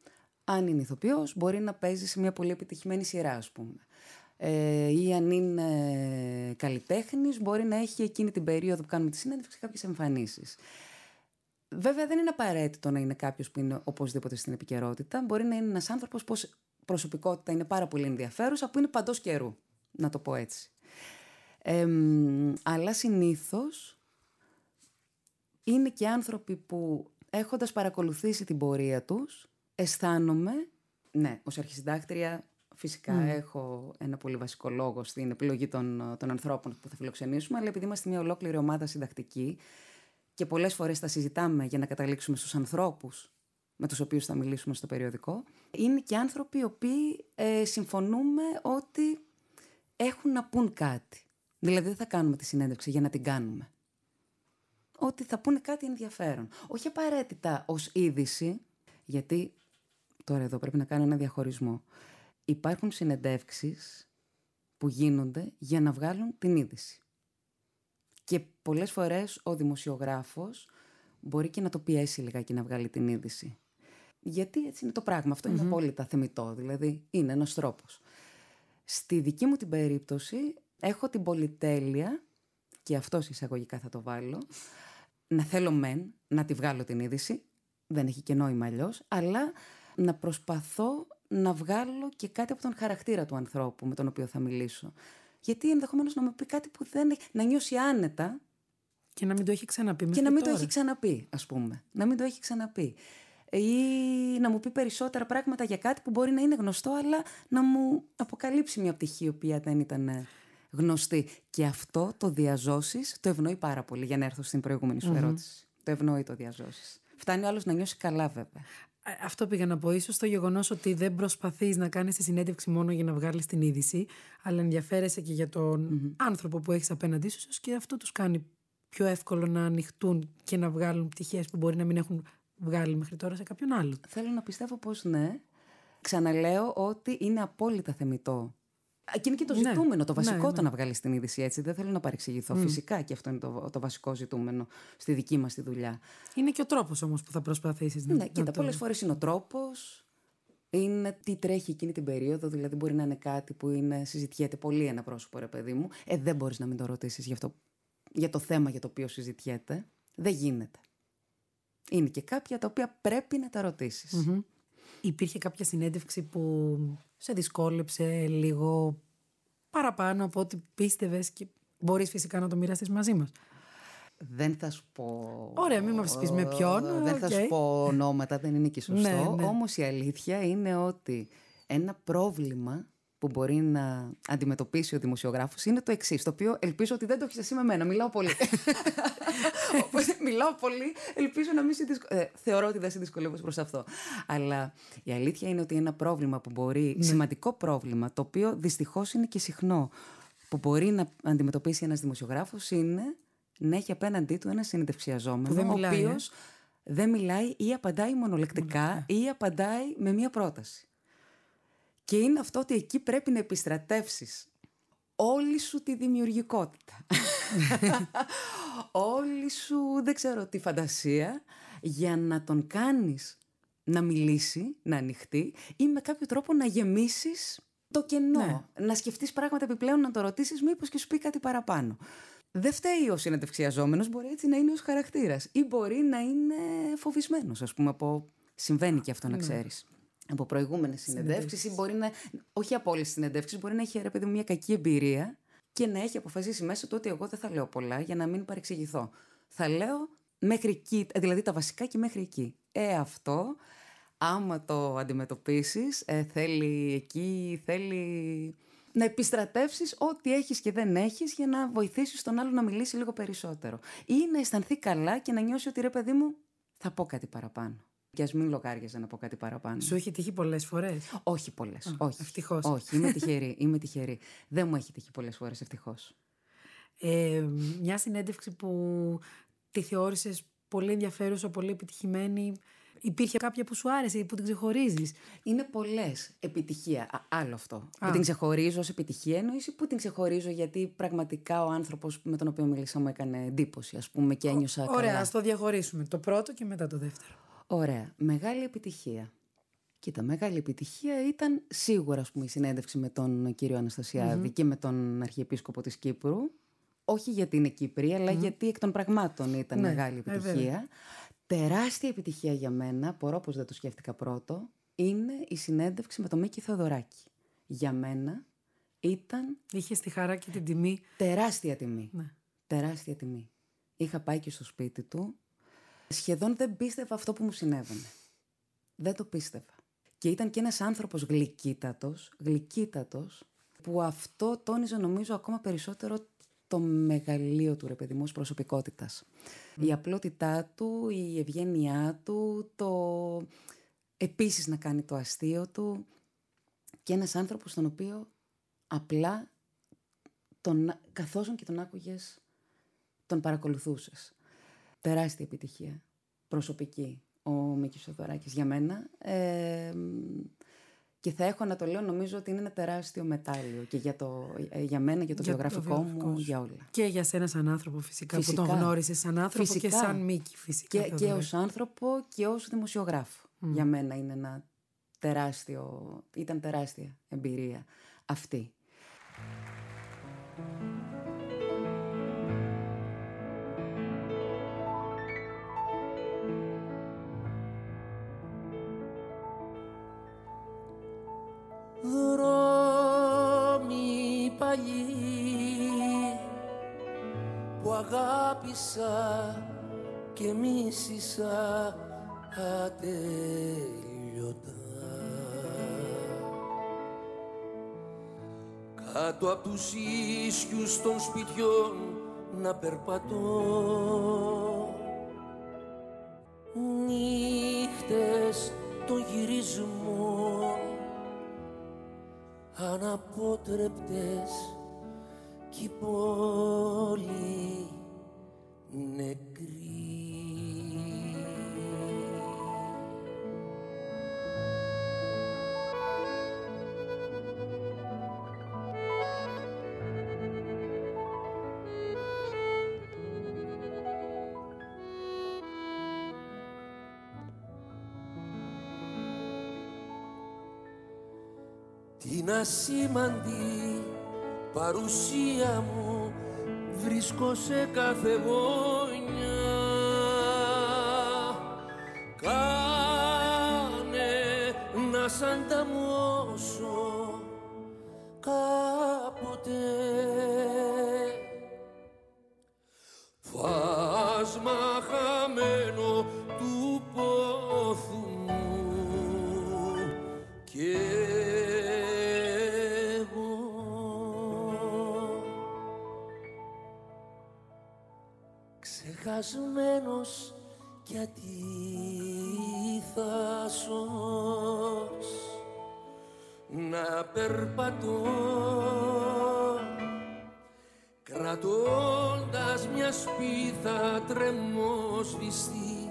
Αν είναι ηθοποιός, μπορεί να παίζει σε μια πολύ επιτυχημένη σειρά, ας πούμε. Ε, ή αν είναι καλλιτέχνης, μπορεί να έχει εκείνη την περίοδο που κάνουμε τη συνέντευξη κάποιες εμφανίσεις. Βέβαια, δεν είναι απαραίτητο να είναι κάποιος που είναι οπωσδήποτε στην επικαιρότητα. Μπορεί να είναι ένας άνθρωπος που προσωπικότητα είναι πάρα πολύ ενδιαφέρουσα, που είναι παντός καιρού, να το πω έτσι. Ε, αλλά συνήθως είναι και άνθρωποι που, έχοντας παρακολουθήσει την πορεία τους, αισθάνομαι, ναι, ως αρχισυντάκτρια, φυσικά mm. έχω ένα πολύ βασικό λόγο στην επιλογή των, των ανθρώπων που θα φιλοξενήσουμε, αλλά επειδή είμαστε μια ολόκληρη ομάδα συντακτική και πολλές φορές τα συζητάμε για να καταλήξουμε στους ανθρώπους με τους οποίους θα μιλήσουμε στο περιοδικό, είναι και άνθρωποι οι οποίοι ε, συμφωνούμε ότι έχουν να πούν κάτι. Δηλαδή δεν θα κάνουμε τη συνέντευξη για να την κάνουμε. Ότι θα πούνε κάτι ενδιαφέρον. Όχι απαραίτητα ως είδηση, γιατί τώρα εδώ πρέπει να κάνω ένα διαχωρισμό. Υπάρχουν συνεντεύξεις που γίνονται για να βγάλουν την είδηση. Και πολλές φορές ο δημοσιογράφος μπορεί και να το πιέσει λιγάκι να βγάλει την είδηση. Γιατί έτσι είναι το πράγμα. Αυτό mm-hmm. είναι απόλυτα θεμιτό. Δηλαδή είναι ένας τρόπος. Στη δική μου την περίπτωση έχω την πολυτέλεια, και αυτός εισαγωγικά θα το βάλω, να θέλω μεν να τη βγάλω την είδηση, δεν έχει και νόημα αλλιώς, αλλά να προσπαθώ να βγάλω και κάτι από τον χαρακτήρα του ανθρώπου με τον οποίο θα μιλήσω. Γιατί ενδεχομένως να μου πει κάτι που δεν έχει, να νιώσει άνετα. Και να μην το έχει ξαναπεί. Και να μην τώρα. το έχει ξαναπεί, ας πούμε. Να μην το έχει ξαναπεί. Ή να μου πει περισσότερα πράγματα για κάτι που μπορεί να είναι γνωστό, αλλά να μου αποκαλύψει μια πτυχή η οποία δεν ήταν γνωστή. Και αυτό το διαζώσεις το ευνοεί πάρα πολύ, για να έρθω στην προηγούμενη σου mm-hmm. ερώτηση. Το ευνοεί το διαζώσεις. Φτάνει ο άλλος να νιώσει καλά, βέβαια. Αυτό πήγα να πω. Ίσως το γεγονός ότι δεν προσπαθείς να κάνεις τη συνέντευξη μόνο για να βγάλεις την είδηση, αλλά ενδιαφέρεσαι και για τον mm-hmm. άνθρωπο που έχεις απέναντί σου, ίσως και αυτό τους κάνει πιο εύκολο να ανοιχτούν και να βγάλουν πτυχές που μπορεί να μην έχουν βγάλει μέχρι τώρα σε κάποιον άλλο. Θέλω να πιστεύω πως ναι. Ξαναλέω ότι είναι απόλυτα θεμιτό. Και είναι και το ζητούμενο, ναι, το βασικό, ναι, το ναι. να βγάλεις την είδηση, έτσι. Δεν θέλω να παρεξηγηθώ. Mm. Φυσικά και αυτό είναι το, το βασικό ζητούμενο στη δική μας τη δουλειά. Είναι και ο τρόπος όμως που θα προσπαθήσεις να. Ναι, κοίτα, το... πολλές φορές είναι ο τρόπος. Είναι τι τρέχει εκείνη την περίοδο. Δηλαδή, μπορεί να είναι κάτι που είναι, συζητιέται πολύ ένα πρόσωπο, ρε παιδί μου. Ε, δεν μπορείς να μην το ρωτήσεις για, αυτό, για το θέμα για το οποίο συζητιέται. Δεν γίνεται. Είναι και κάποια τα οποία πρέπει να τα ρωτήσεις. Mm-hmm. Υπήρχε κάποια συνέντευξη που σε δυσκόλεψε λίγο παραπάνω από ό,τι πίστευες και μπορείς φυσικά να το μοιραστείς μαζί μας? Δεν θα σου πω... Ωραία, μην μας πεις με ποιον. Δεν θα okay. σου πω ονόματα, δεν είναι και σωστό. Ναι, ναι. Όμως η αλήθεια είναι ότι ένα πρόβλημα που μπορεί να αντιμετωπίσει ο δημοσιογράφος είναι το εξής, το οποίο ελπίζω ότι δεν το έχεις εσύ με μένα. Μιλάω πολύ. Οπότε μιλάω πολύ, ελπίζω να μην σε δυσκολεύω. Ε, θεωρώ ότι δεν σε δυσκολεύω προς αυτό. Αλλά η αλήθεια είναι ότι ένα πρόβλημα που μπορεί, ναι. σημαντικό πρόβλημα, το οποίο δυστυχώς είναι και συχνό, που μπορεί να αντιμετωπίσει ένας δημοσιογράφος, είναι να έχει απέναντί του ένα συνεντευξιαζόμενο, ο οποίος ε? δεν μιλάει ή απαντάει μονολεκτικά ή απαντάει με μία πρόταση. Και είναι αυτό ότι εκεί πρέπει να επιστρατεύσεις όλη σου τη δημιουργικότητα, όλη σου, δεν ξέρω, τη φαντασία, για να τον κάνεις να μιλήσει, να ανοιχτεί ή με κάποιο τρόπο να γεμίσεις το κενό. Ναι. Να σκεφτείς πράγματα επιπλέον, να το ρωτήσεις μήπως και σου πει κάτι παραπάνω. Δεν φταίει ο συνεντευξιαζόμενος, μπορεί έτσι να είναι ως χαρακτήρας ή μπορεί να είναι φοβισμένος, ας πούμε, από... Συμβαίνει και αυτό, να ξέρεις. Από προηγούμενες συνεντεύξεις ή μπορεί να. Όχι από όλες τις συνεντεύξεις, μπορεί να έχει, ρε παιδί μου, μια κακή εμπειρία και να έχει αποφασίσει μέσα του ότι εγώ δεν θα λέω πολλά για να μην παρεξηγηθώ. Θα λέω μέχρι εκεί, δηλαδή τα βασικά και μέχρι εκεί. Ε, αυτό, άμα το αντιμετωπίσεις, ε, θέλει εκεί, θέλει να επιστρατεύσεις ό,τι έχεις και δεν έχεις για να βοηθήσεις τον άλλο να μιλήσει λίγο περισσότερο. Ή να αισθανθεί καλά και να νιώσει ότι, ρε παιδί μου, θα πω κάτι παραπάνω. Και ας μην λογάριαζα να πω κάτι παραπάνω. Σου έχει τύχει πολλές φορές? Όχι πολλές. Α, όχι. Ευτυχώς. Όχι, είμαι τυχερή, είμαι τυχερή. Δεν μου έχει τύχει πολλές φορές, ευτυχώς. Ε, μια συνέντευξη που τη θεώρησες πολύ ενδιαφέρουσα, πολύ επιτυχημένη, υπήρχε κάποια που σου άρεσε ή που την ξεχωρίζεις? Είναι πολλές. Επιτυχία. Α, άλλο αυτό. Α. Που την ξεχωρίζω ως επιτυχία εννοείς ή που την ξεχωρίζω γιατί πραγματικά ο άνθρωπος με τον οποίο μίλησα μου έκανε εντύπωση, ας πούμε, και ένιωσα καλά. Ωραία, ας το διαχωρίσουμε. Το πρώτο και μετά το δεύτερο. Ωραία. Μεγάλη επιτυχία. Κοίτα, μεγάλη επιτυχία ήταν σίγουρα, ας πούμε, η συνέντευξη με τον κύριο Αναστασιάδη mm-hmm. και με τον Αρχιεπίσκοπο της Κύπρου. Όχι γιατί είναι Κύπρη, αλλά mm-hmm. γιατί εκ των πραγμάτων ήταν ναι, μεγάλη επιτυχία. Ε, Τεράστια επιτυχία για μένα, απορώ πως δεν το σκέφτηκα πρώτο, είναι η συνέντευξη με τον Μίκη Θεοδωράκη. Για μένα ήταν... Είχε τη χαρά και την τιμή. Τεράστια τιμή. Ναι. Τεράστια τιμή. Είχα πάει και στο σπίτι του. Σχεδόν δεν πίστευα αυτό που μου συνέβαινε. Δεν το πίστευα. Και ήταν και ένας άνθρωπος γλυκύτατος, γλυκύτατος, που αυτό τόνιζε νομίζω ακόμα περισσότερο το μεγαλείο του, ρε παιδί μου, ως προσωπικότητας. Mm. Η απλότητά του, η ευγένειά του, το επίσης να κάνει το αστείο του και ένας άνθρωπος τον οποίο απλά τον, καθώς και τον άκουγες, τον παρακολουθούσες. Τεράστια επιτυχία, προσωπική, ο Μίκης Θεοδωράκης για μένα. Ε, και θα έχω να το λέω, νομίζω ότι είναι ένα τεράστιο μετάλλιο και για, το, για μένα, για το για βιογραφικό το μου, για όλα. Και για σένα σαν άνθρωπο φυσικά, φυσικά που τον γνώρισες σαν άνθρωπο φυσικά. Και σαν Μίκη φυσικά. Και, και ως άνθρωπο και ως δημοσιογράφο. Mm. Για μένα είναι ένα τεράστιο, ήταν τεράστια εμπειρία αυτή. Δρόμοι παλιοί που αγάπησα και μίσησα ατέλειωτα, κάτω απ' τους ίσιους των σπιτιών να περπατώ, νύχτες των γυρισμών αναπότρεπτες κι η πόλη νεκρή. Την ασήμαντη παρουσία μου βρίσκω σε κάθε γωνιά. Κάνε να σ' ανταμώσω χαμένο του πόθου μου και εγώ. Ξεχασμένος γιατί θάσος να περπατώ κρατώντας μια σπίθα τρεμόσβηστη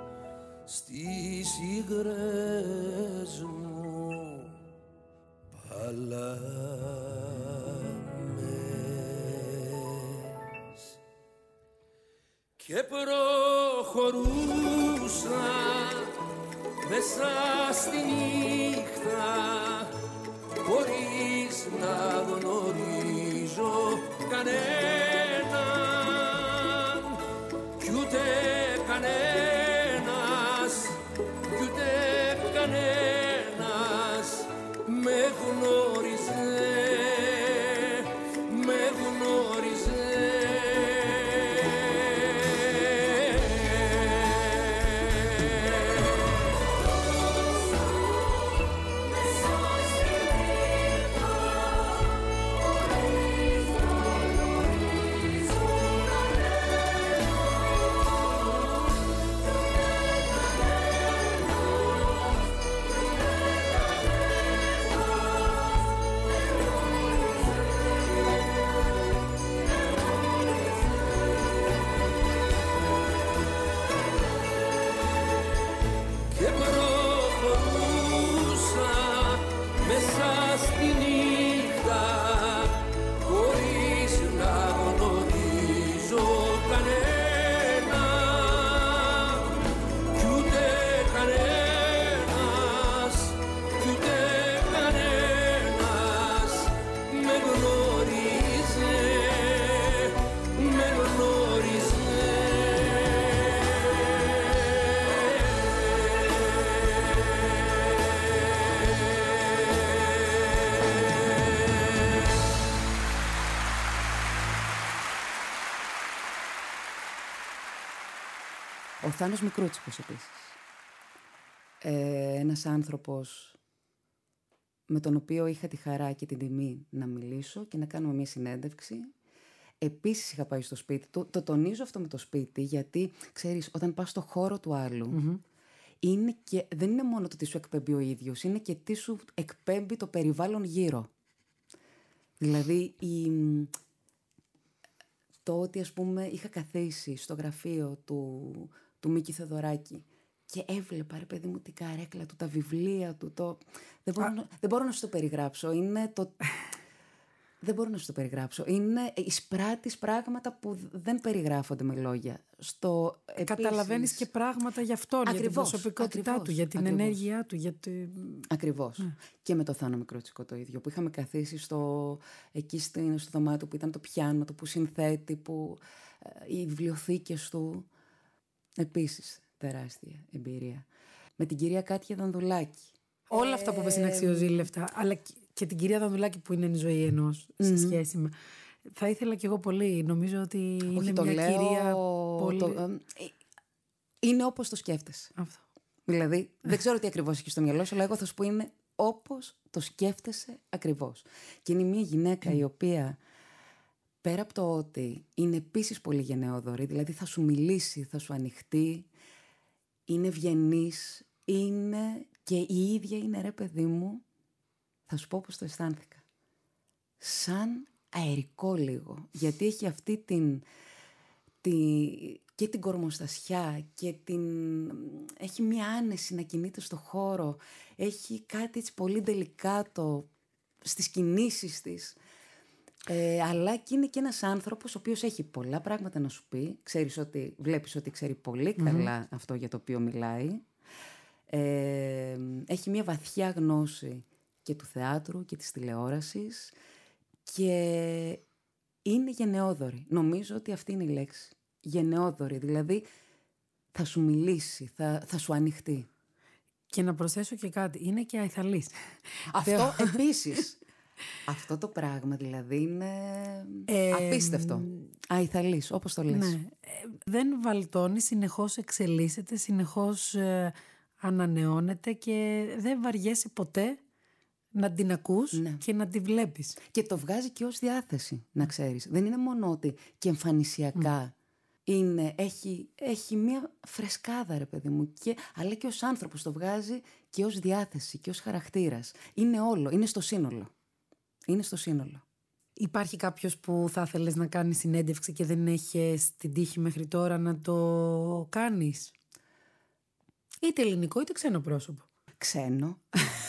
στις υγρές μου παλάμες. Και προχωρούσα μέσα στη νύχτα χωρίς να γνωρίζω κανέναν κι ούτε κανένας κι ούτε κανένας με γνώριζε, με γνώριζε. Ο Θάνος Μικρούτσικος επίσης. Ε, ένας άνθρωπος με τον οποίο είχα τη χαρά και την τιμή να μιλήσω και να κάνουμε μια συνέντευξη. Επίσης είχα πάει στο σπίτι του. Το τονίζω αυτό με το σπίτι γιατί, ξέρεις, όταν πας στο χώρο του άλλου, mm-hmm. είναι και, δεν είναι μόνο το τι σου εκπέμπει ο ίδιος, είναι και τι σου εκπέμπει το περιβάλλον γύρω. Δηλαδή, η... το ότι, ας πούμε, είχα καθίσει στο γραφείο του, του Μίκη Θεοδωράκη και έβλεπα, ρε παιδί μου, την καρέκλα του, τα βιβλία του, το... δεν, μπορώ, να... δεν μπορώ να σου το περιγράψω. Είναι το... δεν μπορώ να σου το περιγράψω. Είναι εισπράττεις πράγματα που δεν περιγράφονται με λόγια. Στο... Καταλαβαίνεις και πράγματα για αυτόν, ακριβώς, για την προσωπικότητά ακριβώς, του, για την ακριβώς. ενέργειά του. Για τη... Ακριβώς. Ναι. Και με το Θάνο Μικρούτσικο το ίδιο, που είχαμε καθίσει στο... εκεί στο δωμάτιο που ήταν το πιάνο, το που συνθέτει, που... οι βιβλιοθήκες του. Επίσης, τεράστια εμπειρία. Με την κυρία Κάτια Δανδουλάκη. Όλα αυτά που είπες είναι αξιοζήλευτα, αλλά και την κυρία Δανδουλάκη που είναι η ζωή ενός mm-hmm. σε σχέση με... Θα ήθελα κι εγώ πολύ, νομίζω ότι είναι Όχι, μια λέω, κυρία πολύ... Το, ε, είναι όπως το σκέφτεσαι. Αυτό. Δηλαδή, δεν ξέρω τι ακριβώς έχει στο μυαλό σου, αλλά εγώ θα σου πω είναι όπως το σκέφτεσαι ακριβώς. Και είναι μια γυναίκα mm. η οποία, πέρα από το ότι είναι επίσης πολύ γενναιόδορη, δηλαδή θα σου μιλήσει, θα σου ανοιχτεί, είναι ευγενής, είναι και η ίδια είναι, ρε παιδί μου, θα σου πω πώς το αισθάνθηκα. Σαν αερικό λίγο. Γιατί έχει αυτή την... τη, και την κορμοστασιά και την... έχει μια άνεση να κινείται στο χώρο. Έχει κάτι έτσι πολύ ντελικάτο στις κινήσεις της. Ε, αλλά και είναι και ένας άνθρωπος ο οποίος έχει πολλά πράγματα να σου πει. Ξέρεις ότι, βλέπεις ότι ξέρει πολύ καλά mm-hmm. αυτό για το οποίο μιλάει. Ε, έχει μια βαθιά γνώση και του θεάτρου και της τηλεόρασης και είναι γενναιόδορη. Νομίζω ότι αυτή είναι η λέξη. Γενναιόδορη, δηλαδή θα σου μιλήσει, θα, θα σου ανοιχτεί. Και να προσθέσω και κάτι, είναι και αϊθαλής. Αυτό επίσης. Αυτό το πράγμα δηλαδή είναι Ε, απίστευτο. Αϊθαλής, όπως το λες. Ναι. Ε, δεν βαλτώνει, συνεχώς εξελίσσεται, συνεχώς ε, ανανεώνεται και δεν βαριέσαι ποτέ να την ακούς Ναι. και να τη βλέπεις. Και το βγάζει και ως διάθεση, να ξέρεις. Δεν είναι μόνο ότι και εμφανισιακά είναι, έχει, έχει μία φρεσκάδα, ρε παιδί μου, και, αλλά και ως άνθρωπος το βγάζει και ως διάθεση και ως χαρακτήρας. Είναι όλο, είναι στο σύνολο. Είναι στο σύνολο. Υπάρχει κάποιος που θα ήθελες να κάνει συνέντευξη και δεν έχεις την τύχη μέχρι τώρα να το κάνεις? Είτε ελληνικό είτε ξένο πρόσωπο. Ξένο.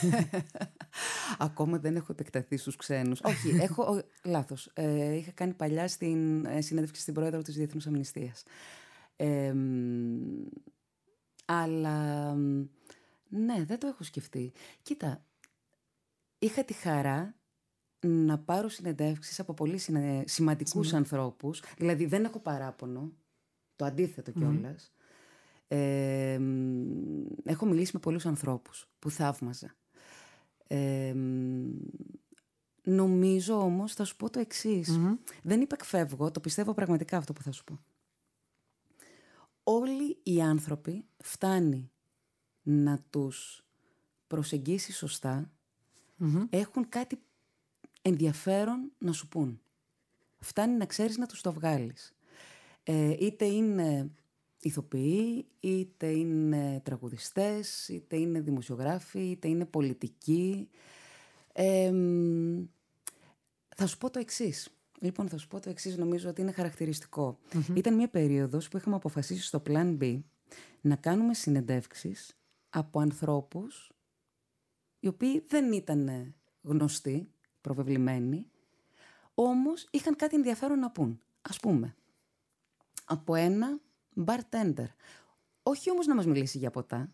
Ακόμα δεν έχω επεκταθεί στους ξένους. Όχι, έχω. Ο, λάθος. Ε, είχα κάνει παλιά στην ε, συνέντευξη στην πρόεδρο της Διεθνούς Αμνηστίας. Ε, αλλά ναι, δεν το έχω σκεφτεί. Κοίτα, είχα τη χαρά να πάρω συνεντεύξεις από πολύ συνε... σημαντικούς mm. ανθρώπους. Δηλαδή δεν έχω παράπονο. Το αντίθετο κιόλας. Mm. Ε, έχω μιλήσει με πολλούς ανθρώπους που θαύμαζα. Ε, νομίζω όμως, θα σου πω το εξής. Mm-hmm. Δεν υπεκφεύγω, το πιστεύω πραγματικά αυτό που θα σου πω. Όλοι οι άνθρωποι φτάνει να τους προσεγγίσει σωστά, mm-hmm. έχουν κάτι ενδιαφέρον να σου πούν. Φτάνει να ξέρεις να τους το βγάλεις. Ε, είτε είναι ηθοποιοί, είτε είναι τραγουδιστές, είτε είναι δημοσιογράφοι, είτε είναι πολιτικοί. Ε, θα σου πω το εξής. Λοιπόν, θα σου πω το εξής, νομίζω ότι είναι χαρακτηριστικό. Mm-hmm. Ήταν μια περίοδος που είχαμε αποφασίσει στο Plan B να κάνουμε συνεντεύξεις από ανθρώπους οι οποίοι δεν ήταν γνωστοί, προβεβλημένοι, όμως είχαν κάτι ενδιαφέρον να πούν. Ας πούμε, από ένα bartender. Όχι όμως να μας μιλήσει για ποτά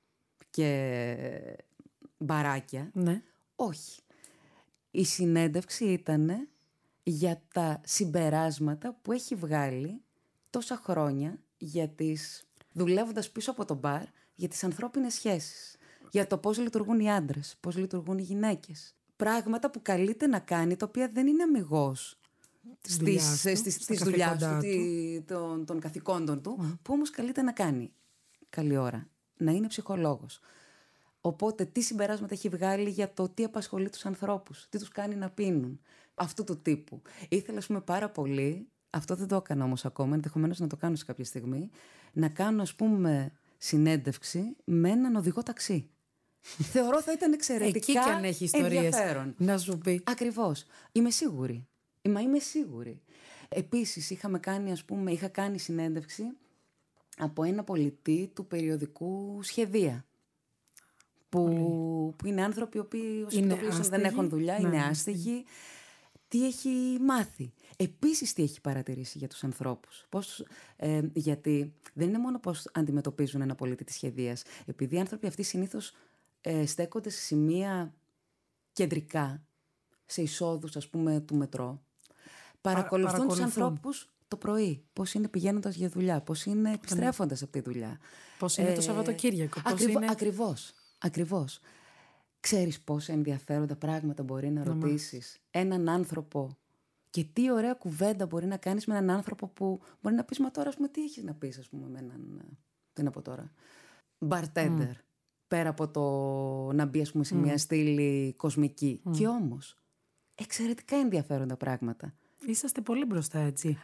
και μπαράκια. Ναι. Όχι. Η συνέντευξη ήταν για τα συμπεράσματα που έχει βγάλει τόσα χρόνια για τις, δουλεύοντας πίσω από το μπαρ, για τις ανθρώπινες σχέσεις. Για το πώς λειτουργούν οι άντρες, πώς λειτουργούν οι γυναίκες. Πράγματα που καλείται να κάνει, τα οποία δεν είναι αμιγώς στις, στις, στις δουλειάς του, του. Των, των καθηκόντων του, mm. που όμως καλείται να κάνει. Καλή ώρα. Να είναι ψυχολόγος. Οπότε τι συμπεράσματα έχει βγάλει για το τι απασχολεί τους ανθρώπους, τι τους κάνει να πίνουν. Αυτού του τύπου. Ήθελα, ας πούμε, πάρα πολύ, αυτό δεν το έκανα όμως ακόμα, ενδεχομένως να το κάνω σε κάποια στιγμή, να κάνω, ας πούμε, συνέντευξη με έναν οδηγό ταξί. Θεωρώ θα ήταν εξαιρετικά εκεί κι αν έχει ιστορίες ενδιαφέρον. Να σου πει. Ακριβώς. Είμαι σίγουρη. Μα είμαι σίγουρη. Επίσης, είχαμε κάνει, ας πούμε, είχα κάνει συνέντευξη από ένα πολιτή του περιοδικού Σχεδία. Που, που είναι άνθρωποι οι οποίοι ως δεν έχουν δουλειά, ναι, είναι άστεγοι. Τι έχει μάθει. Επίσης, τι έχει παρατηρήσει για τους ανθρώπους. Πώς, ε, γιατί δεν είναι μόνο πώς αντιμετωπίζουν ένα πολίτη της Σχεδίας. Επειδή οι άνθρωποι αυτοί συνήθως ε, στέκονται σε σημεία κεντρικά, σε εισόδους, ας πούμε, του μετρό. Παρακολουθούν, Παρακολουθούν τους ανθρώπους το πρωί. Πώς είναι πηγαίνοντας για δουλειά, πώς είναι επιστρέφοντας από τη δουλειά. Πώς είναι ε, το Σαββατοκύριακο. Πώς ακριβ, είναι... Ακριβώς. Ακριβώς. Ξέρεις πόσα ενδιαφέροντα πράγματα μπορεί να, να ρωτήσεις έναν άνθρωπο και τι ωραία κουβέντα μπορεί να κάνεις με έναν άνθρωπο που μπορεί να πεις, μα τώρα, ας πούμε, τι έχεις να πεις, ας πούμε, με έναν, τι να πω τώρα, bartender, mm. πέρα από το να μπει, ας πούμε, σε mm. μια στήλη κοσμική. Mm. Και όμως, εξαιρετικά ενδιαφέροντα πράγματα. Είσαστε πολύ μπροστά, έτσι.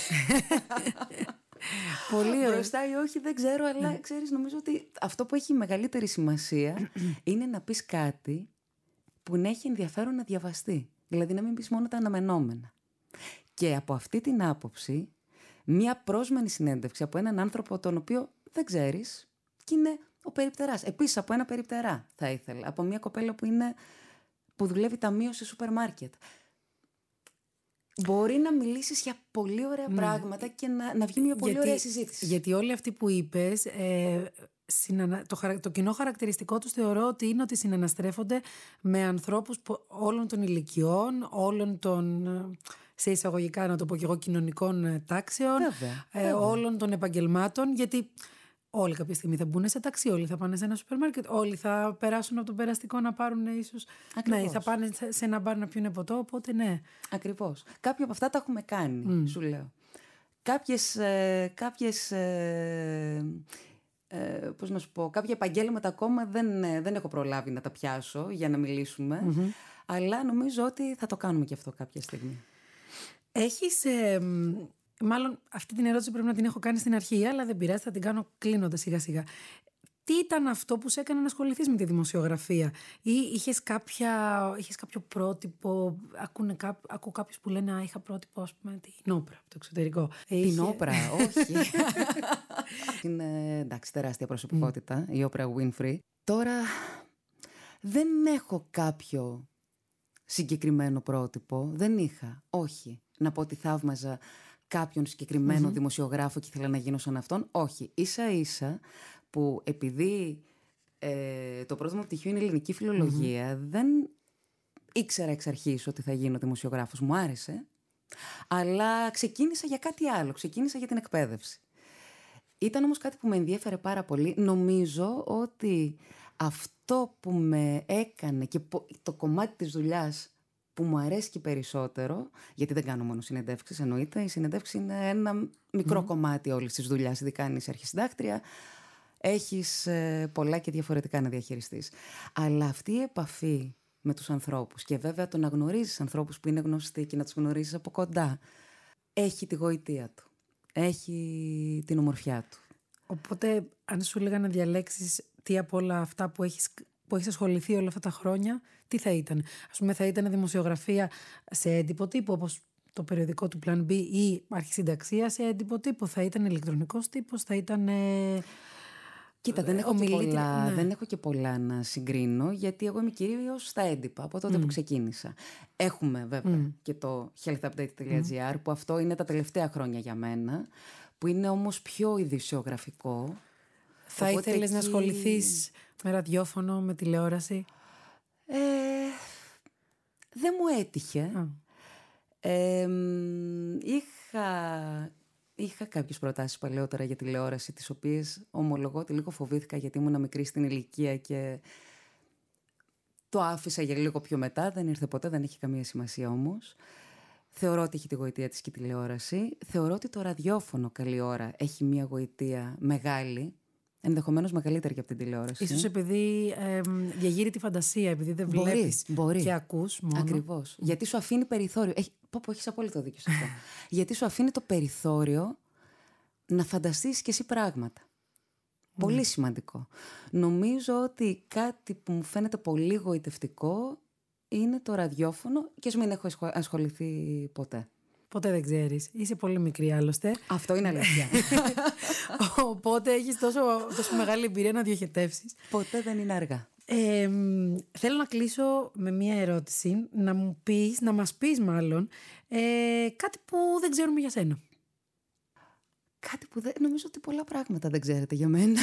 Πολύ μπροστά ή όχι δεν ξέρω, αλλά ναι. ξέρεις, νομίζω ότι αυτό που έχει μεγαλύτερη σημασία είναι να πεις κάτι που να έχει ενδιαφέρον να διαβαστεί. Δηλαδή να μην πεις μόνο τα αναμενόμενα. Και από αυτή την άποψη, μία πρόσμενη συνέντευξη από έναν άνθρωπο τον οποίο δεν ξέρεις και είναι ο περιπτεράς. Επίσης από ένα περιπτερά θα ήθελα. Από μία κοπέλα που, είναι, που δουλεύει ταμείο σε σούπερ μάρκετ. Μπορεί να μιλήσεις για πολύ ωραία ναι. πράγματα και να, να βγει μια πολύ γιατί, ωραία συζήτηση. Γιατί όλοι αυτοί που είπες, ε, συνανα... το, χαρα... το κοινό χαρακτηριστικό τους θεωρώ ότι είναι ότι συναναστρέφονται με ανθρώπους που, όλων των ηλικιών, όλων των, σε εισαγωγικά να το πω και εγώ, κοινωνικών τάξεων, βέβαια, ε, βέβαια. όλων των επαγγελμάτων, γιατί Όλοι κάποια στιγμή θα μπουν σε ταξί, όλοι θα πάνε σε ένα σούπερ μάρκετ, όλοι θα περάσουν από το περαστικό να πάρουν ίσως. Ναι, θα πάνε σε ένα μπαρ να πιούνε ποτό, οπότε ναι. Ακριβώς. Κάποια από αυτά τα έχουμε κάνει, mm. σου λέω. Κάποιες, ε, κάποιες ε, ε, πώς να σου πω, κάποια επαγγέλματα ακόμα δεν, ε, δεν έχω προλάβει να τα πιάσω για να μιλήσουμε, mm-hmm. αλλά νομίζω ότι θα το κάνουμε και αυτό κάποια στιγμή. Έχεις... Ε, Μάλλον αυτή την ερώτηση πρέπει να την έχω κάνει στην αρχή, αλλά δεν πειράζει, θα την κάνω κλείνοντας σιγά σιγά. Τι ήταν αυτό που σε έκανε να ασχοληθείς με τη δημοσιογραφία, ή είχες, κάποια, είχες κάποιο πρότυπο? Ακούνε, ακούω κάποιους που λένε «Α, είχα πρότυπο, ας πούμε, την όπρα από το εξωτερικό». Την είχε... όπρα, όχι. Είναι εντάξει, τεράστια προσωπικότητα mm. η Όπρα Winfrey. Τώρα δεν έχω κάποιο συγκεκριμένο πρότυπο. Δεν είχα, όχι. Να πω ότι θαύμαζα κάποιον συγκεκριμένο mm-hmm. δημοσιογράφο και ήθελα να γίνω σαν αυτόν. Όχι. Ίσα ίσα που επειδή ε, το πρώτο μου πτυχίο είναι ελληνική φιλολογία, mm-hmm. δεν ήξερα εξ αρχής ότι θα γίνω δημοσιογράφος. Μου άρεσε, αλλά ξεκίνησα για κάτι άλλο. Ξεκίνησα για την εκπαίδευση. Ήταν όμως κάτι που με ενδιέφερε πάρα πολύ. Νομίζω ότι αυτό που με έκανε και το κομμάτι της δουλειάς που μου αρέσει και περισσότερο, γιατί δεν κάνω μόνο συνεντεύξεις, εννοείται, η συνεντεύξη είναι ένα μικρό mm. κομμάτι όλης της δουλειάς, ειδικά αν είσαι αρχισυντάκτρια, έχεις ε, πολλά και διαφορετικά να διαχειριστείς. Αλλά αυτή η επαφή με τους ανθρώπους και βέβαια το να γνωρίζεις ανθρώπους που είναι γνωστοί και να τους γνωρίζεις από κοντά, έχει τη γοητεία του, έχει την ομορφιά του. Οπότε, αν σου έλεγα να διαλέξεις τι από όλα αυτά που έχεις, που έχεις ασχοληθεί όλα αυτά τα χρόνια, τι θα ήταν? Ας πούμε, θα ήταν δημοσιογραφία σε έντυπο τύπο, όπως το περιοδικό του Plan B, ή αρχισυνταξία σε έντυπο τύπο? Θα ήταν ηλεκτρονικός τύπος? Θα ήταν... Ε... Κοίτα, δεν έχω, και πολλά, ναι. δεν έχω και πολλά να συγκρίνω, γιατί εγώ είμαι κυρίως στα έντυπα από τότε mm. που ξεκίνησα. Έχουμε βέβαια mm. και το healthupdate.gr, mm. που αυτό είναι τα τελευταία χρόνια για μένα, που είναι όμως πιο ειδησιογραφικό. Θα Οπότε ήθελες εκεί... να ασχοληθείς με ραδιόφωνο, με τηλεόραση? Ε, δεν μου έτυχε. Mm. Ε, είχα... Είχα κάποιες προτάσεις παλαιότερα για τηλεόραση, τις οποίες ομολογώ ότι λίγο φοβήθηκα, γιατί ήμουν μικρή στην ηλικία και το άφησα για λίγο πιο μετά. Δεν ήρθε ποτέ, δεν έχει καμία σημασία όμως. Θεωρώ ότι έχει τη γοητεία της και η τηλεόραση. Θεωρώ ότι το ραδιόφωνο καλή ώρα έχει μια γοητεία μεγάλη, ενδεχομένως μεγαλύτερη και από την τηλεόραση. Ίσως επειδή ε, διαγείρει τη φαντασία, επειδή δεν μπορεί, βλέπεις μπορεί. και ακούς μόνο. Ακριβώς. Mm. Γιατί σου αφήνει περιθώριο. Έχει... Πω, πω, έχεις απόλυτο δίκιο σε αυτό. Γιατί σου αφήνει το περιθώριο να φανταστείς και εσύ πράγματα. Mm. Πολύ σημαντικό. Νομίζω ότι κάτι που μου φαίνεται πολύ γοητευτικό είναι το ραδιόφωνο, και ας μην έχω ασχοληθεί ποτέ. Ποτέ δεν ξέρεις. Είσαι πολύ μικρή άλλωστε. Αυτό είναι αλήθεια. Οπότε έχεις τόσο, τόσο μεγάλη εμπειρία να διοχετεύσεις. Ποτέ δεν είναι αργά. Ε, θέλω να κλείσω με μία ερώτηση, να μου πεις, να μας πεις μάλλον, ε, κάτι που δεν ξέρουμε για σένα. Κάτι που δεν... Νομίζω ότι πολλά πράγματα δεν ξέρετε για μένα.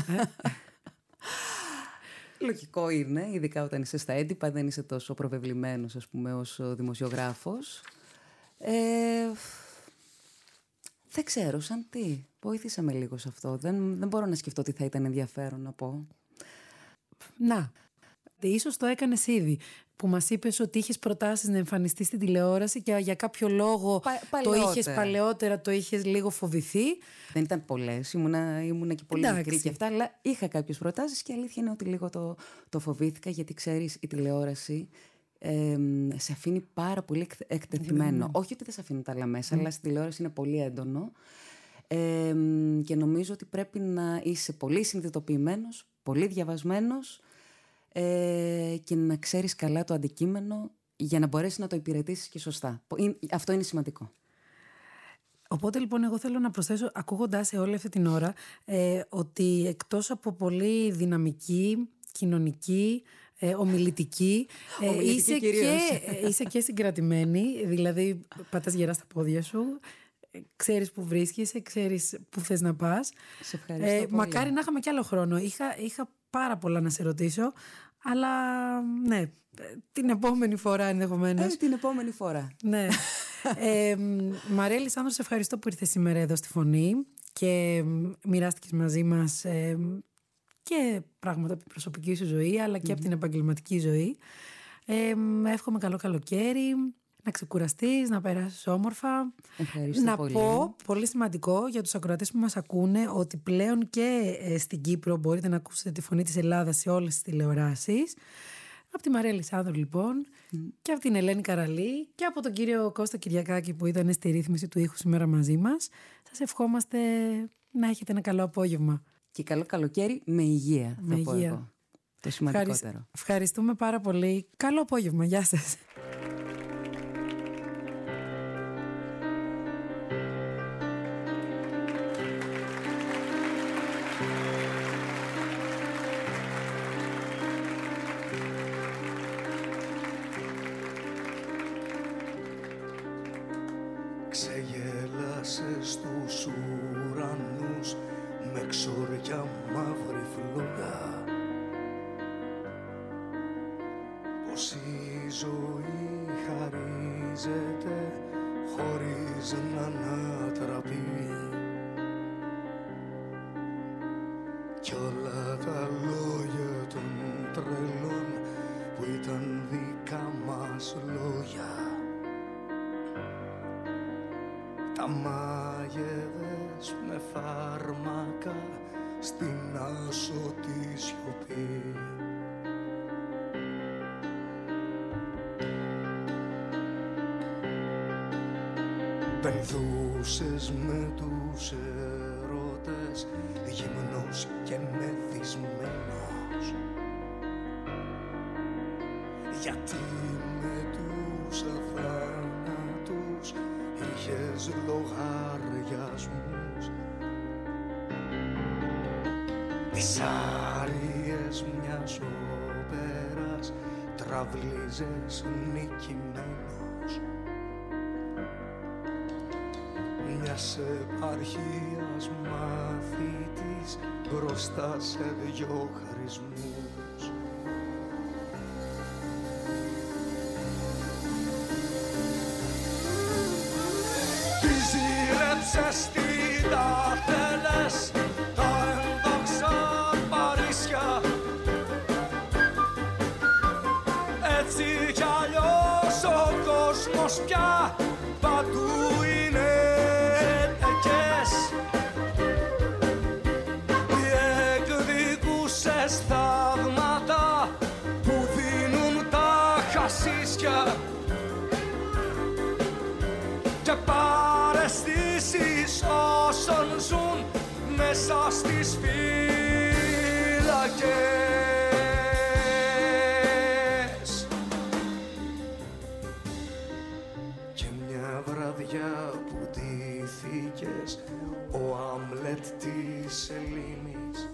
Λογικό είναι, ειδικά όταν είσαι στα έντυπα, δεν είσαι τόσο προβεβλημένος, ας πούμε, ως δημοσιογράφος. Ε, δεν ξέρω, σαν τι. Βοήθησε με λίγο σε αυτό. Δεν, δεν μπορώ να σκεφτώ τι θα ήταν ενδιαφέρον να πω. Να, ίσως το έκανες ήδη, που μας είπες ότι είχες προτάσεις να εμφανιστείς στην τηλεόραση και για κάποιο λόγο Πα, το είχες παλαιότερα, το είχες λίγο φοβηθεί. Δεν ήταν πολλές, ήμουνα, ήμουνα και πολύ Εντάξει. μικρή και αυτά, αλλά είχα κάποιες προτάσεις και αλήθεια είναι ότι λίγο το, το φοβήθηκα, γιατί ξέρεις, η τηλεόραση ε, σε αφήνει πάρα πολύ εκτεθειμένο. Mm. Όχι ότι δεν σε αφήνει τα άλλα μέσα, mm. αλλά στη τηλεόραση είναι πολύ έντονο. Ε, και νομίζω ότι πρέπει να είσαι πολύ συνειδητοποιημένος, πολύ διαβασμένος ε, και να ξέρεις καλά το αντικείμενο για να μπορέσεις να το υπηρετήσεις και σωστά. Αυτό είναι σημαντικό. Οπότε λοιπόν εγώ θέλω να προσθέσω, ακούγοντας σε όλη αυτή την ώρα, ε, ότι εκτός από πολύ δυναμική, κοινωνική, ε, ομιλητική, ε, ομιλητική είσαι, και, ε, είσαι και συγκρατημένη, δηλαδή πατάς γερά στα πόδια σου. Ξέρεις που βρίσκεσαι, ξέρεις που θες να πας. Σε ευχαριστώ ε, πολύ. Μακάρι να είχαμε κι άλλο χρόνο. Είχα, είχα πάρα πολλά να σε ρωτήσω, αλλά ναι, την επόμενη φορά ενδεχομένως. Ε, την επόμενη φορά. Ναι. ε, Μαρία Λισάνδρου, σε ευχαριστώ που ήρθες σήμερα εδώ στη Φωνή. και μοιράστηκες μαζί μας ε, και πράγματα από την προσωπική σου ζωή, αλλά και mm. από την επαγγελματική ζωή. Ε, εύχομαι καλό καλοκαίρι, να ξεκουραστείς, να περάσεις όμορφα. Ευχαριστώ να πολύ. πω, πολύ σημαντικό για τους ακροατές που μας ακούνε, ότι πλέον και ε, στην Κύπρο μπορείτε να ακούσετε τη φωνή της Ελλάδας σε όλες τις τηλεοράσεις. Από τη Μαρία Λισάνδρου λοιπόν, mm. και από την Ελένη Καραλή και από τον κύριο Κώστα Κυριακάκη που ήταν στη ρύθμιση του ήχου σήμερα μαζί μας. Σας ευχόμαστε να έχετε ένα καλό απόγευμα. Και καλό καλοκαίρι με υγεία, με θα υγεία. πω εγώ. Το σημαντικότερο. Ευχαριστούμε πάρα πολύ. Καλό απόγευμα. Γεια σας. Ξεγέλασες τους ουρανούς με ξόρια μαύρη φλόγα. Πως η ζωή χαρίζεται χωρίς να ανατραπεί κι όλα τα λόγια των τρελών που ήταν δικά μας λόγια τα μάγευες με φάρμακα στην άσωτη σιωπή. Πενθούσες με τους ερώτες γυμνός και μεθυσμένος, γιατί με τους αθάνατους είχες λογαριασμούς. Τις άριες μιας όπερας τραυλίζες νικημένος, μιας επαρχίας μαθητής μπροστά σε δυο χαρισμούς. Ζήρεψες τι τα θέλες, τα ένδοξα Παρίσια, έτσι κι αλλιώς ο κόσμος πια παντού είναι τεκές. Διεκδικούσες θαύματα που δίνουν τα χασίσια και παραισθήσεις όσων ζουν μέσα στις φύλακες. Και μια βραδιά που ντύθηκες ο Άμλετ της Ελλήνης,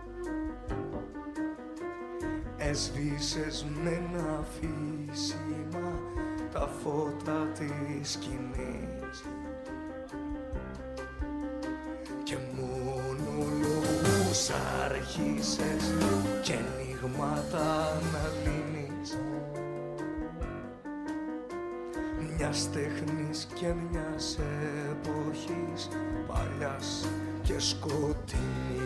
έσβησες με ένα φύσιμα τα φώτα της σκηνής και μονολογούς άρχισες και ενίγματα να λύνεις, μιας τέχνης και μιας εποχής παλιάς και σκοτεινής.